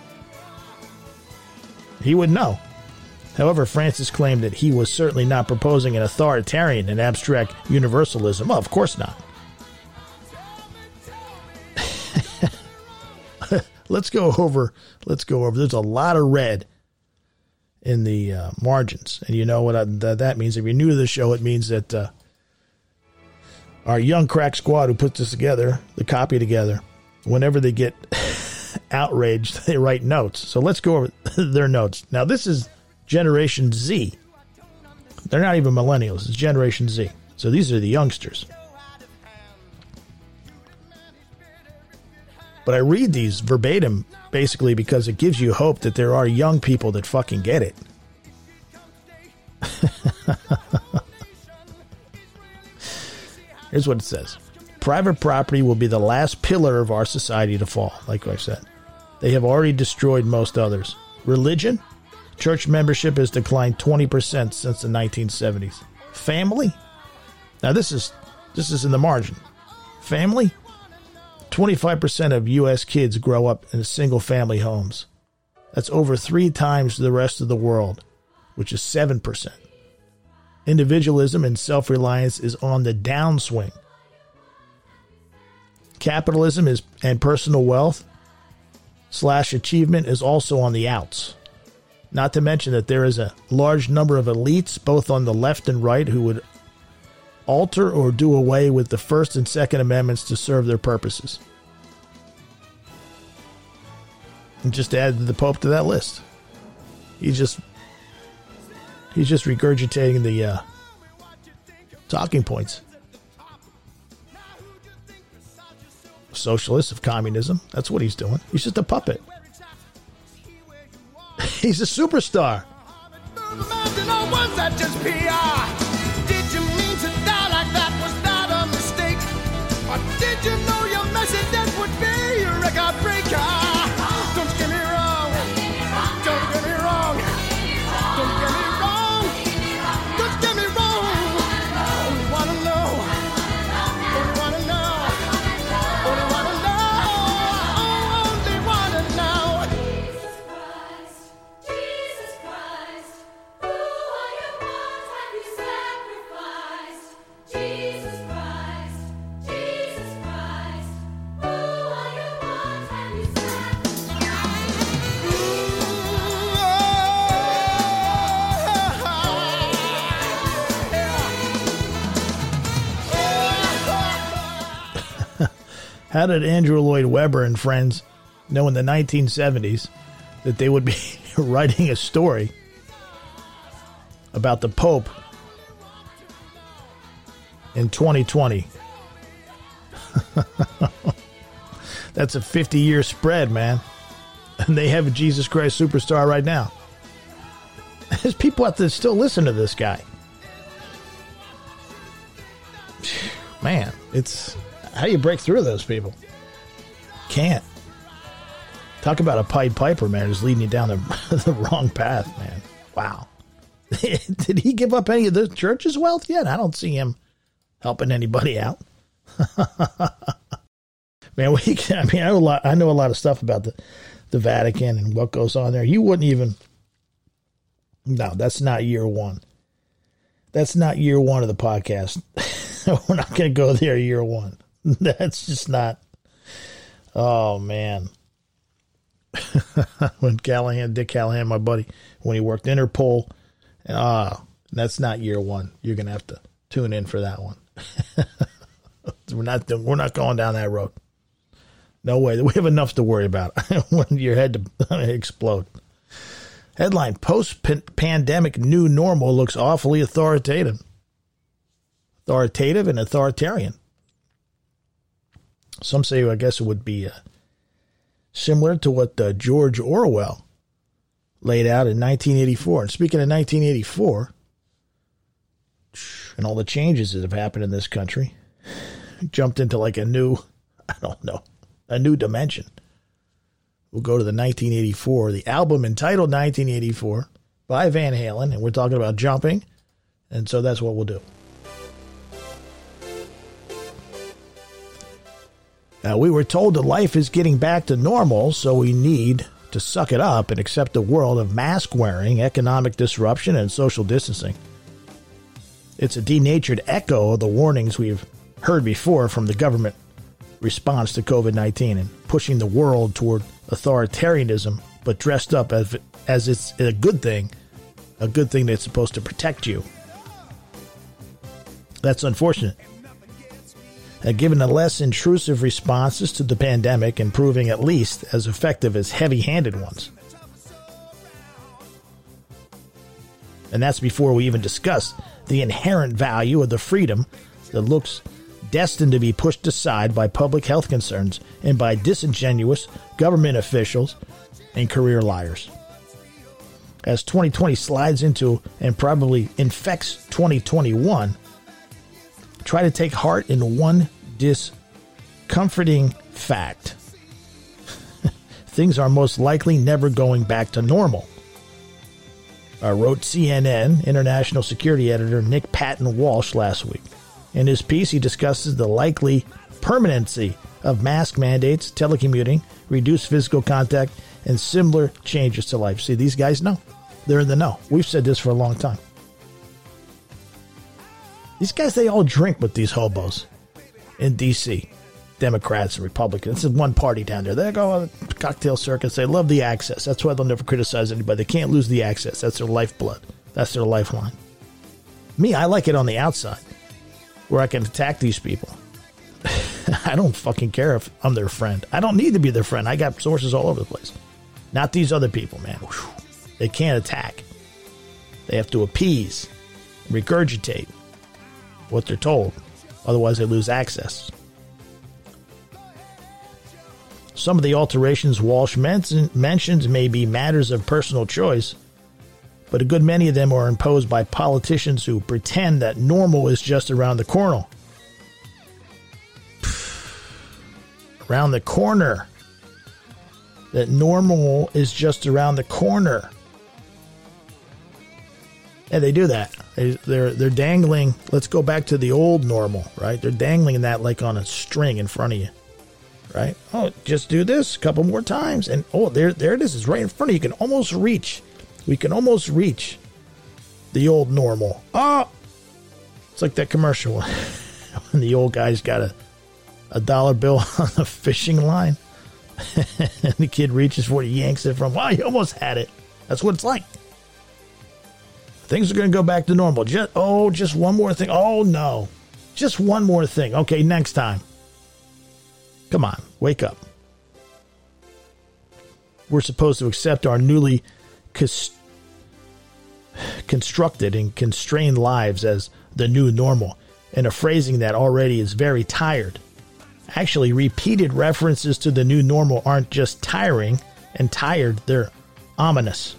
Speaker 2: He would know. However, Francis claimed that he was certainly not proposing an authoritarian and abstract universalism. Oh, of course not. Let's go over. There's a lot of red in the margins. And you know what that means. If you're new to the show, it means that our young crack squad who puts this together, the copy together, whenever they get outraged, they write notes. So let's go over their notes. Now, this is Generation Z. They're not even millennials. It's Generation Z. So these are the youngsters. But I read these verbatim basically because it gives you hope that there are young people that fucking get it. Here's what it says. Private property will be the last pillar of our society to fall, like I said. They have already destroyed most others. Religion? Church membership has declined 20% since the 1970s. Family? Now this is in the margin. family, 25% of U.S. kids grow up in single-family homes. That's over 3 times the rest of the world, which is 7%. Individualism and self-reliance is on the downswing. Capitalism and personal wealth / achievement is also on the outs. Not to mention that there is a large number of elites, both on the left and right, who would alter or do away with the First and Second Amendments to serve their purposes. And just add the Pope to that list. He's just regurgitating the talking points. Socialist of communism. That's what he's doing. He's just a puppet. He's a superstar.
Speaker 3: Did you mean to die like that? Was that a mistake? Or did you know your message that would be a record breaker? Don't get me wrong. Don't get me wrong. Don't get me wrong. Don't get me wrong. Only wanna know. Only wanna know. Only wanna know. Only wanna know.
Speaker 5: Jesus Christ, who are you? What have you sacrificed? Jesus Christ, who are you? What have you
Speaker 2: How did Andrew Lloyd Webber and friends know in the 1970s that they would be writing a story about the Pope in 2020? That's a 50-year spread, man. And they have a Jesus Christ Superstar right now. There's people out there that still listen to this guy. Man, it's... How do you break through those people? Can't. Talk about a Pied Piper, man, who's leading you down the wrong path, man. Wow. Did he give up any of the church's wealth yet? I don't see him helping anybody out. Man, I know a lot of stuff about the Vatican and what goes on there. You wouldn't even... No, that's not year one. That's not year one of the podcast. We're not going to go there year one. That's just not. Oh, man. When Dick Callahan, my buddy, when he worked Interpol, that's not year one. You're going to have to tune in for that one. We're not going down that road. No way. We have enough to worry about when your head to explode. Headline: Post-pandemic new normal looks awfully authoritative and authoritarian. Some say, I guess it would be similar to what George Orwell laid out in 1984. And speaking of 1984 and all the changes that have happened in this country, jumped into like a new dimension. We'll go to the 1984, the album entitled 1984 by Van Halen, and we're talking about jumping, and so that's what we'll do. We were told that life is getting back to normal, so we need to suck it up and accept a world of mask wearing, economic disruption, and social distancing. It's a denatured echo of the warnings we've heard before from the government response to COVID-19 and pushing the world toward authoritarianism, but dressed up as it's a good thing that's supposed to protect you. That's unfortunate. Given the less intrusive responses to the pandemic and proving at least as effective as heavy-handed ones. And that's before we even discuss the inherent value of the freedom that looks destined to be pushed aside by public health concerns and by disingenuous government officials and career liars. As 2020 slides into and probably infects 2021, try to take heart in one discomforting fact. Things are most likely never going back to normal. Wrote CNN international security editor Nick Patton Walsh last week. In his piece, he discusses the likely permanency of mask mandates, telecommuting, reduced physical contact, and similar changes to life. See, these guys know. They're in the know. We've said this for a long time. These guys, they all drink with these hobos in D.C., Democrats and Republicans. This is one party down there. They go on the cocktail circuits. They love the access. That's why they'll never criticize anybody. They can't lose the access. That's their lifeblood. That's their lifeline. Me, I like it on the outside, where I can attack these people. I don't fucking care if I'm their friend. I don't need to be their friend. I got sources all over the place. Not these other people, man. They can't attack. They have to appease, regurgitate what they're told. Otherwise, they lose access. Some of the alterations Walsh mentions may be matters of personal choice, but a good many of them are imposed by politicians who pretend that normal is just around the corner. Around the corner. That normal is just around the corner. Yeah, they do that. They're dangling. Let's go back to the old normal, right? They're dangling that like on a string in front of you, right? Oh, just do this a couple more times, and oh, there it is. It's right in front of you. You can almost reach. We can almost reach the old normal. Oh, it's like that commercial when the old guy's got a dollar bill on the fishing line, and the kid reaches for it, he yanks it from. Wow, you almost had it. That's what it's like. Things are going to go back to normal. Just one more thing. Oh, no. Just one more thing. Okay, next time. Come on, wake up. We're supposed to accept our newly constructed and constrained lives as the new normal, and a phrasing that already is very tired. Actually, repeated references to the new normal aren't just tiring and tired, they're ominous.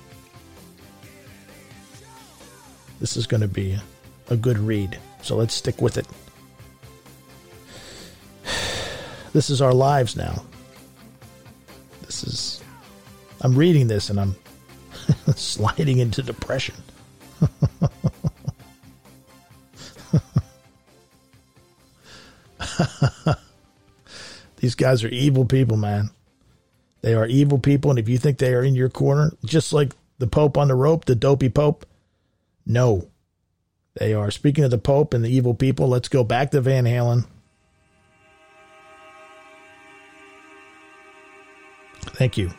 Speaker 2: This is going to be a good read, so let's stick with it. This is our lives now. I'm reading this and I'm sliding into depression. These guys are evil people, man. They are evil people, and if you think they are in your corner, just like the Pope on the rope, the dopey Pope, no. They are. Speaking of the Pope and the evil people, let's go back to Van Halen. Thank you.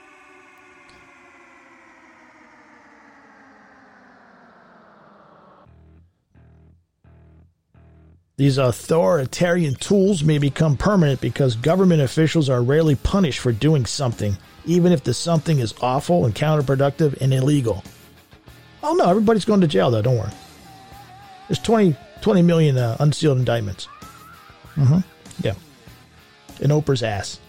Speaker 2: These authoritarian tools may become permanent because government officials are rarely punished for doing something, even if the something is awful and counterproductive and illegal. Oh, no, everybody's going to jail, though. Don't worry. There's 20 million unsealed indictments. Yeah. In Oprah's ass.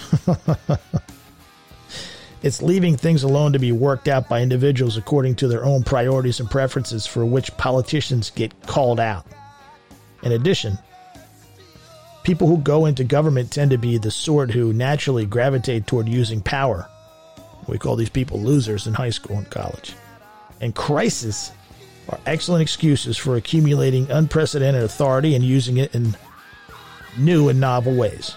Speaker 2: It's leaving things alone to be worked out by individuals according to their own priorities and preferences, for which politicians get called out. In addition, people who go into government tend to be the sort who naturally gravitate toward using power. We call these people losers in high school and college. And crises are excellent excuses for accumulating unprecedented authority and using it in new and novel ways.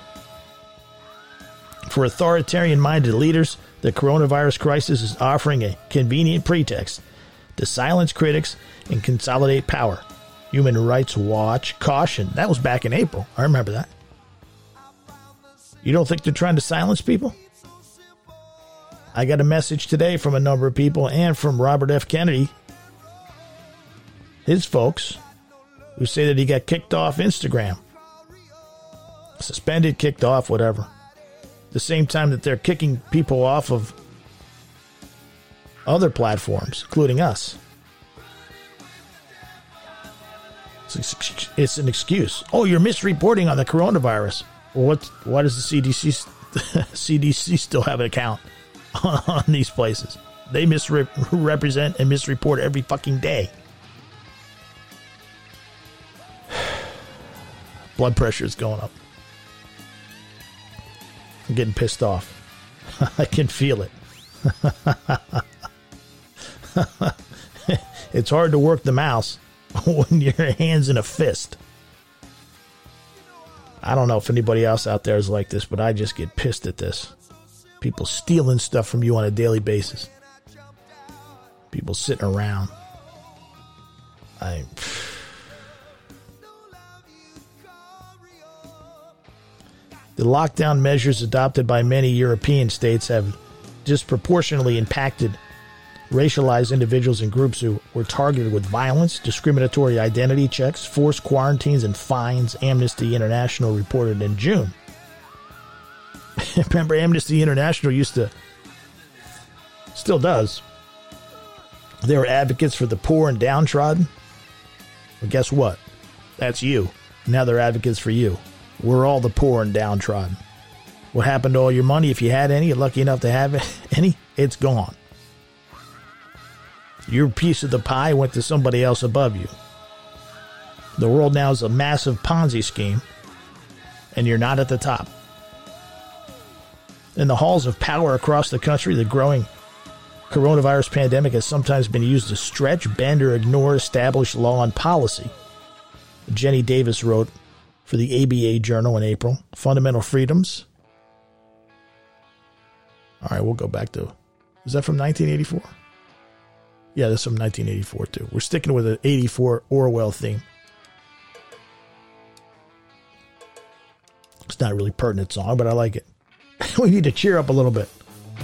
Speaker 2: For authoritarian-minded leaders, the coronavirus crisis is offering a convenient pretext to silence critics and consolidate power. Human Rights Watch caution. That was back in April. I remember that. You don't think they're trying to silence people? I got a message today from a number of people and from Robert F. Kennedy, his folks, who say that he got kicked off Instagram. Suspended, kicked off, whatever. The same time that they're kicking people off of other platforms, including us. It's an excuse. Oh, you're misreporting on the coronavirus. Well, why does the CDC still have an account on these places? They misrepresent and misreport every fucking day. Blood pressure is going up. I'm getting pissed off. I can feel it. It's hard to work the mouse when your hand's in a fist. I don't know if anybody else out there is like this, but I just get pissed at this. People stealing stuff from you on a daily basis. People sitting around. The lockdown measures adopted by many European states have disproportionately impacted racialized individuals and groups who were targeted with violence, discriminatory identity checks, forced quarantines, and fines, Amnesty International reported in June. Remember, Amnesty International still does. They were advocates for the poor and downtrodden. Well, guess what? That's you. Now they're advocates for you. We're all the poor and downtrodden. What happened to all your money? If you had any, you're lucky enough to have any, it's gone. Your piece of the pie went to somebody else above you. The world now is a massive Ponzi scheme, and you're not at the top. In the halls of power across the country, the growing coronavirus pandemic has sometimes been used to stretch, bend, or ignore established law and policy. Jenny Davis wrote for the ABA Journal in April, Fundamental Freedoms. All right, we'll go back to, is that from 1984? Yeah, that's from 1984, too. We're sticking with an 84 Orwell theme. It's not a really pertinent song, but I like it. We need to cheer up a little bit.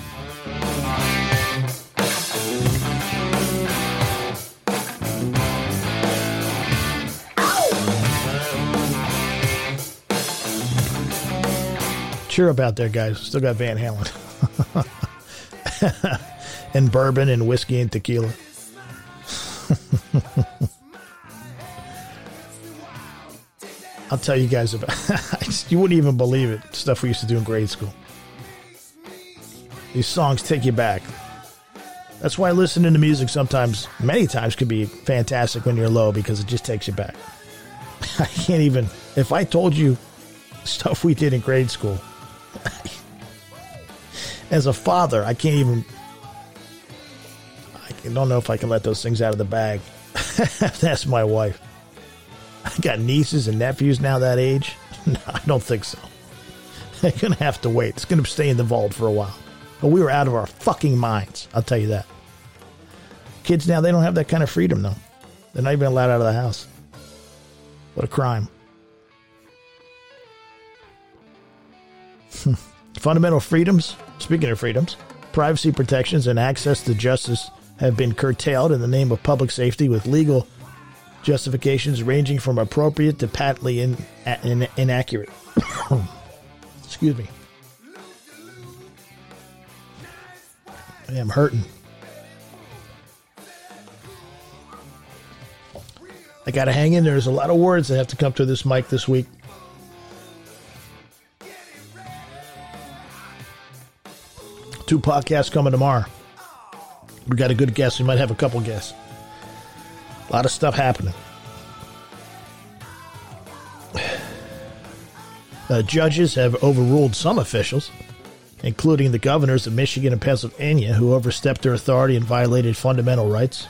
Speaker 2: Cheer up out there, guys. Still got Van Halen. And bourbon and whiskey and tequila. I'll tell you guys about you wouldn't even believe it. Stuff we used to do in grade school. These songs take you back. That's why listening to music sometimes, many times, can be fantastic when you're low, because it just takes you back. I can't even, if I told you stuff we did in grade school, as a father, I can't even, I don't know if I can let those things out of the bag. That's my wife. I got nieces and nephews now that age. No, I don't think so. They're going to have to wait. It's going to stay in the vault for a while. But we were out of our fucking minds. I'll tell you that. Kids now, they don't have that kind of freedom, though. They're not even allowed out of the house. What a crime. Fundamental freedoms, speaking of freedoms, privacy protections and access to justice have been curtailed in the name of public safety, with legal justifications ranging from appropriate to patently inaccurate. Excuse me. I am hurting. I got to hang in there. There's a lot of words that have to come to this mic this week. Two podcasts coming tomorrow. We got a good guest. We might have a couple guests. A lot of stuff happening. Judges have overruled some officials, including the governors of Michigan and Pennsylvania, who overstepped their authority and violated fundamental rights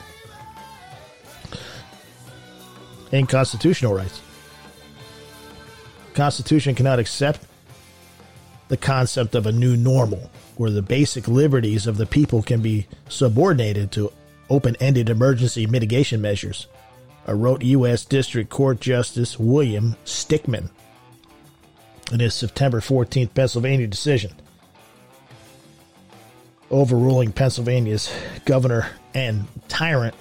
Speaker 2: and constitutional rights. The Constitution cannot accept the concept of a new normal, where the basic liberties of the people can be subordinated to open-ended emergency mitigation measures, wrote U.S. District Court Justice William Stickman in his September 14th Pennsylvania decision, overruling Pennsylvania's governor and tyrant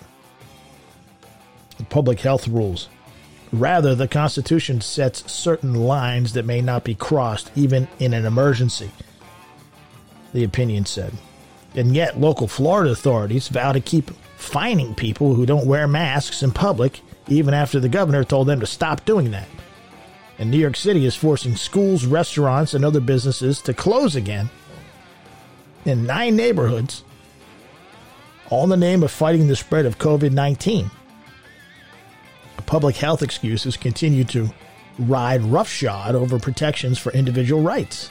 Speaker 2: public health rules. Rather, the Constitution sets certain lines that may not be crossed even in an emergency, the opinion said. And yet, local Florida authorities vow to keep fining people who don't wear masks in public, even after the governor told them to stop doing that. And New York City is forcing schools, restaurants, and other businesses to close again in 9 neighborhoods, all in the name of fighting the spread of COVID-19. Public health excuses continue to ride roughshod over protections for individual rights.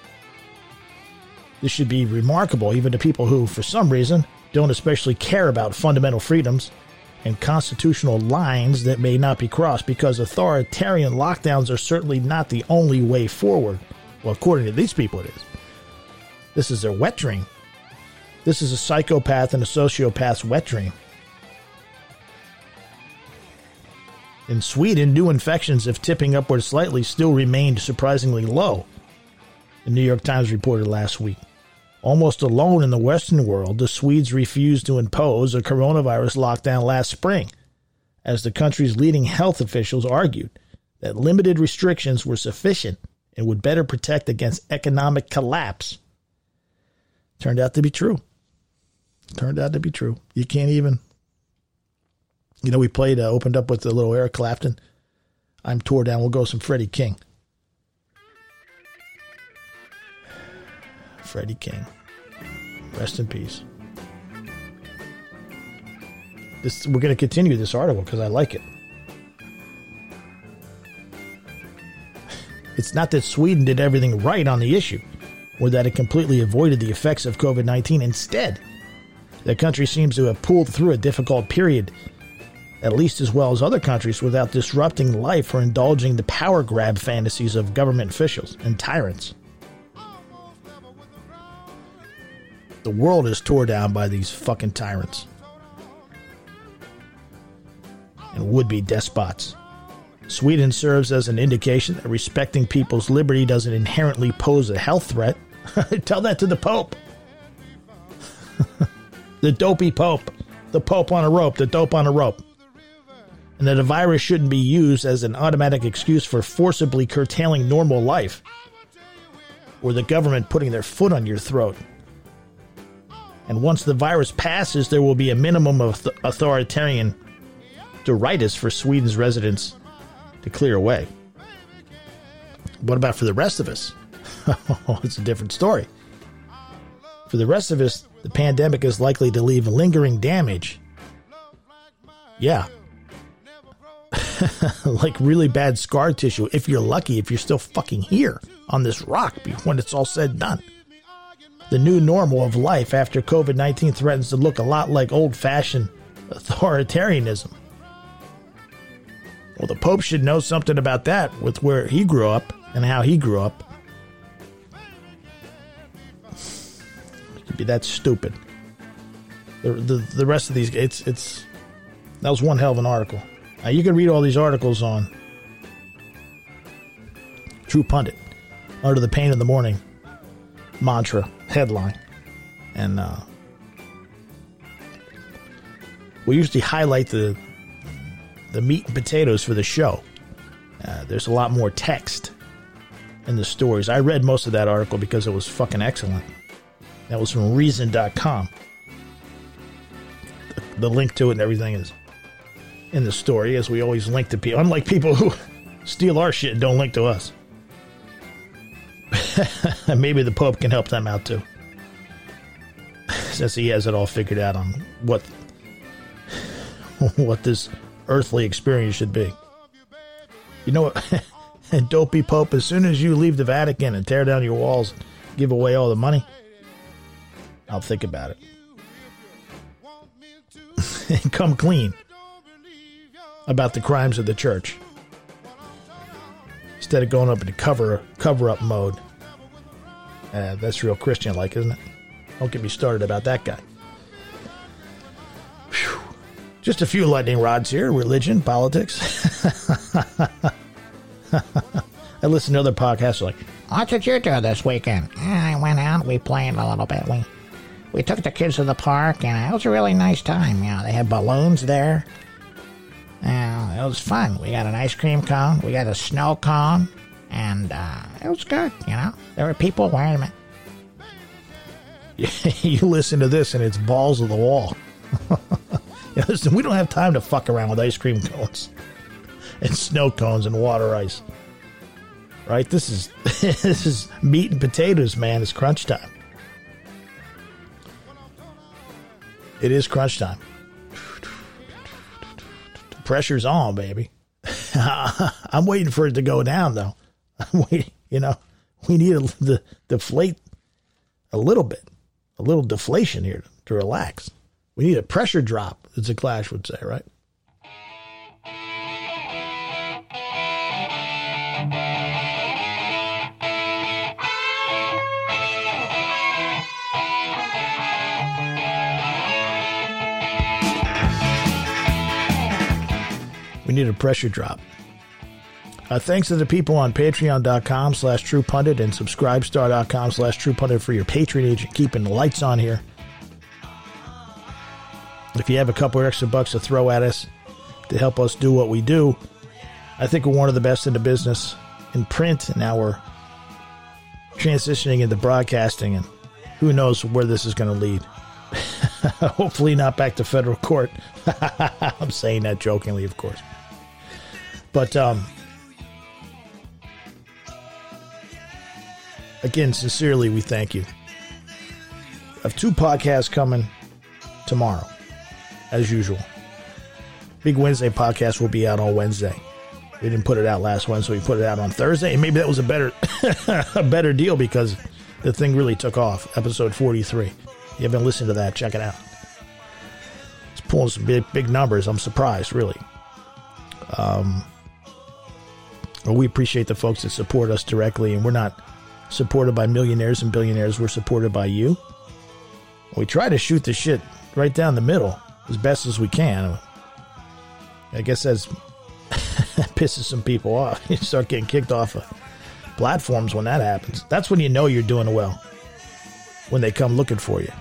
Speaker 2: This should be remarkable even to people who, for some reason, don't especially care about fundamental freedoms and constitutional lines that may not be crossed, because authoritarian lockdowns are certainly not the only way forward. Well, according to these people, it is. This is their wet dream. This is a psychopath and a sociopath's wet dream. In Sweden, new infections, if tipping upward slightly, still remained surprisingly low, the New York Times reported last week. Almost alone in the Western world, the Swedes refused to impose a coronavirus lockdown last spring, as the country's leading health officials argued that limited restrictions were sufficient and would better protect against economic collapse. Turned out to be true. You can't even... You know, we played, opened up with a little Eric Clapton. I'm tore down. We'll go some Freddie King. Freddie King. Rest in peace. We're going to continue this article because I like it. It's not that Sweden did everything right on the issue, or that it completely avoided the effects of COVID-19. Instead, the country seems to have pulled through a difficult period at least as well as other countries, without disrupting life or indulging the power grab fantasies of government officials and tyrants. The world is torn down by these fucking tyrants and would-be despots. Sweden serves as an indication that respecting people's liberty doesn't inherently pose a health threat. Tell that to the Pope. The dopey Pope. The Pope on a rope. The dope on a rope. And that a virus shouldn't be used as an automatic excuse for forcibly curtailing normal life, or the government putting their foot on your throat. And once the virus passes, there will be a minimum of authoritarian detritus for Sweden's residents to clear away. What about for the rest of us? It's a different story. For the rest of us, the pandemic is likely to leave lingering damage. Yeah. Like really bad scar tissue, if you're lucky, if you're still fucking here on this rock when it's all said and done. The new normal of life after COVID-19 threatens to look a lot like old-fashioned authoritarianism. Well, the Pope should know something about that with where he grew up and how he grew up. Could be that stupid. The rest of these, it's that was one hell of an article. Now, you can read all these articles on True Pundit, Under the Pain of the Morning, mantra, headline. And we usually highlight the meat and potatoes for the show. There's a lot more text in the stories. I read most of that article because it was fucking excellent. That was from Reason.com. The link to it and everything is in the story, as we always link to people. Unlike people who steal our shit and don't link to us. Maybe the Pope can help them out too, since he has it all figured out on what this earthly experience should be. You know what? Dopey Pope, as soon as you leave the Vatican and tear down your walls and give away all the money, I'll think about it. And come clean about the crimes of the church, instead of going up into cover-up mode. That's real Christian-like, isn't it? Don't get me started about that guy. Whew. Just a few lightning rods here. Religion, politics. I listen to other podcasts like,
Speaker 6: what did you do this weekend? I went out, we played a little bit. We took the kids to the park, and it was a really nice time. You know, they had balloons there. It was fun. We got an ice cream cone. We got a snow cone. And it was good, you know. There were people wearing them.
Speaker 2: You listen to this, and it's balls of the wall. Listen, we don't have time to fuck around with ice cream cones and snow cones and water ice. Right? This is meat and potatoes, man. It's crunch time. It is crunch time. The pressure's on, baby. I'm waiting for it to go down, though. I'm waiting, you know. We need to deflate a little bit. A little deflation here to relax. We need a pressure drop, as the Clash would say, right? needed a pressure drop. Thanks to the people on patreon.com/truepundit and subscribestar.com/truepundit for your patronage and keeping the lights on here. If you have a couple extra bucks to throw at us to help us do what we do, I think we're one of the best in the business in print, and now we're transitioning into broadcasting, and who knows where this is going to lead. Hopefully not back to federal court. I'm saying that jokingly, of course. But again, sincerely, we thank you. I have 2 podcasts coming tomorrow, as usual. Big Wednesday podcast will be out on Wednesday. We didn't put it out last Wednesday, so we put it out on Thursday. And maybe that was a better deal because the thing really took off. Episode 43. If you haven't listened to that, check it out. It's pulling some big numbers. I'm surprised, really. We appreciate the folks that support us directly, and we're not supported by millionaires and billionaires. We're supported by you. We try to shoot the shit right down the middle as best as we can. I guess that pisses some people off. You start getting kicked off of platforms when that happens. That's when you know you're doing well, when they come looking for you.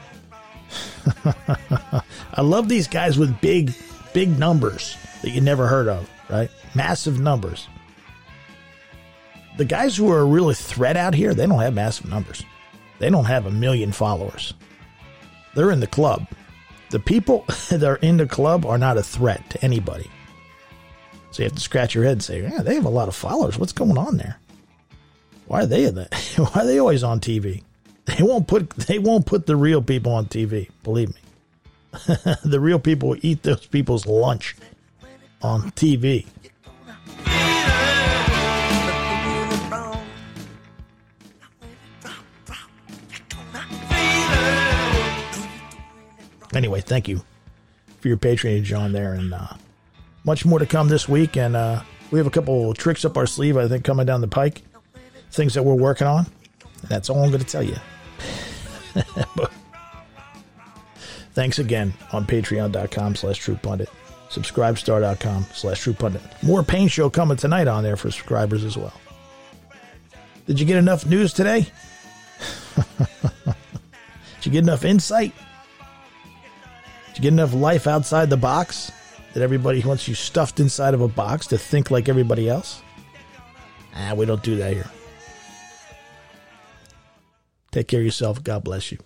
Speaker 2: I love these guys with big numbers that you never heard of, right? Massive numbers. The guys who are a real threat out here, they don't have massive numbers. They don't have 1 million followers. They're in the club. The people that are in the club are not a threat to anybody. So you have to scratch your head and say, yeah, they have a lot of followers. What's going on there? Why are they in that? Why are they always on TV? They won't put the real people on TV. Believe me. The real people will eat those people's lunch on TV. Anyway, thank you for your patronage on there, and much more to come this week. And we have a couple tricks up our sleeve, I think, coming down the pike. Things that we're working on. That's all I'm going to tell you. But thanks again on patreon.com/truepundit, subscribestar.com/truepundit. More Pain Show coming tonight on there for subscribers as well. Did you get enough news today? Did you get enough insight? Did you get enough life outside the box that everybody wants you stuffed inside of a box to think like everybody else? We don't do that here. Take care of yourself. God bless you.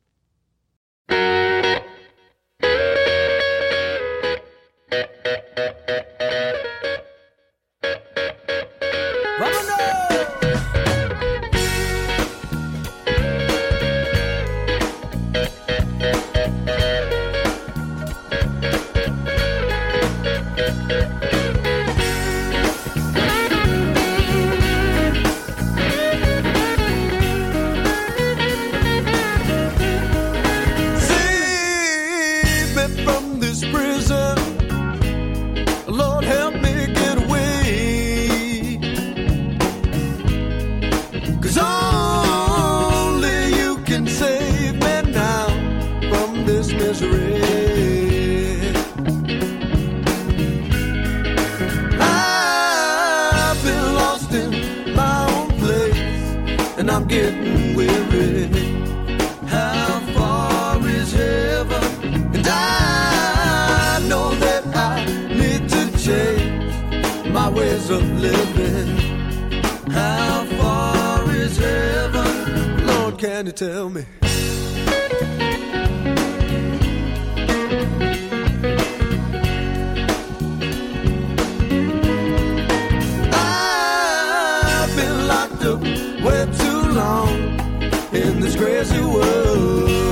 Speaker 3: I'm getting weary. How far is heaven? And I know that I need to change my ways of living. How far is heaven? Lord, can you tell me? I've been locked up way too long in this crazy world.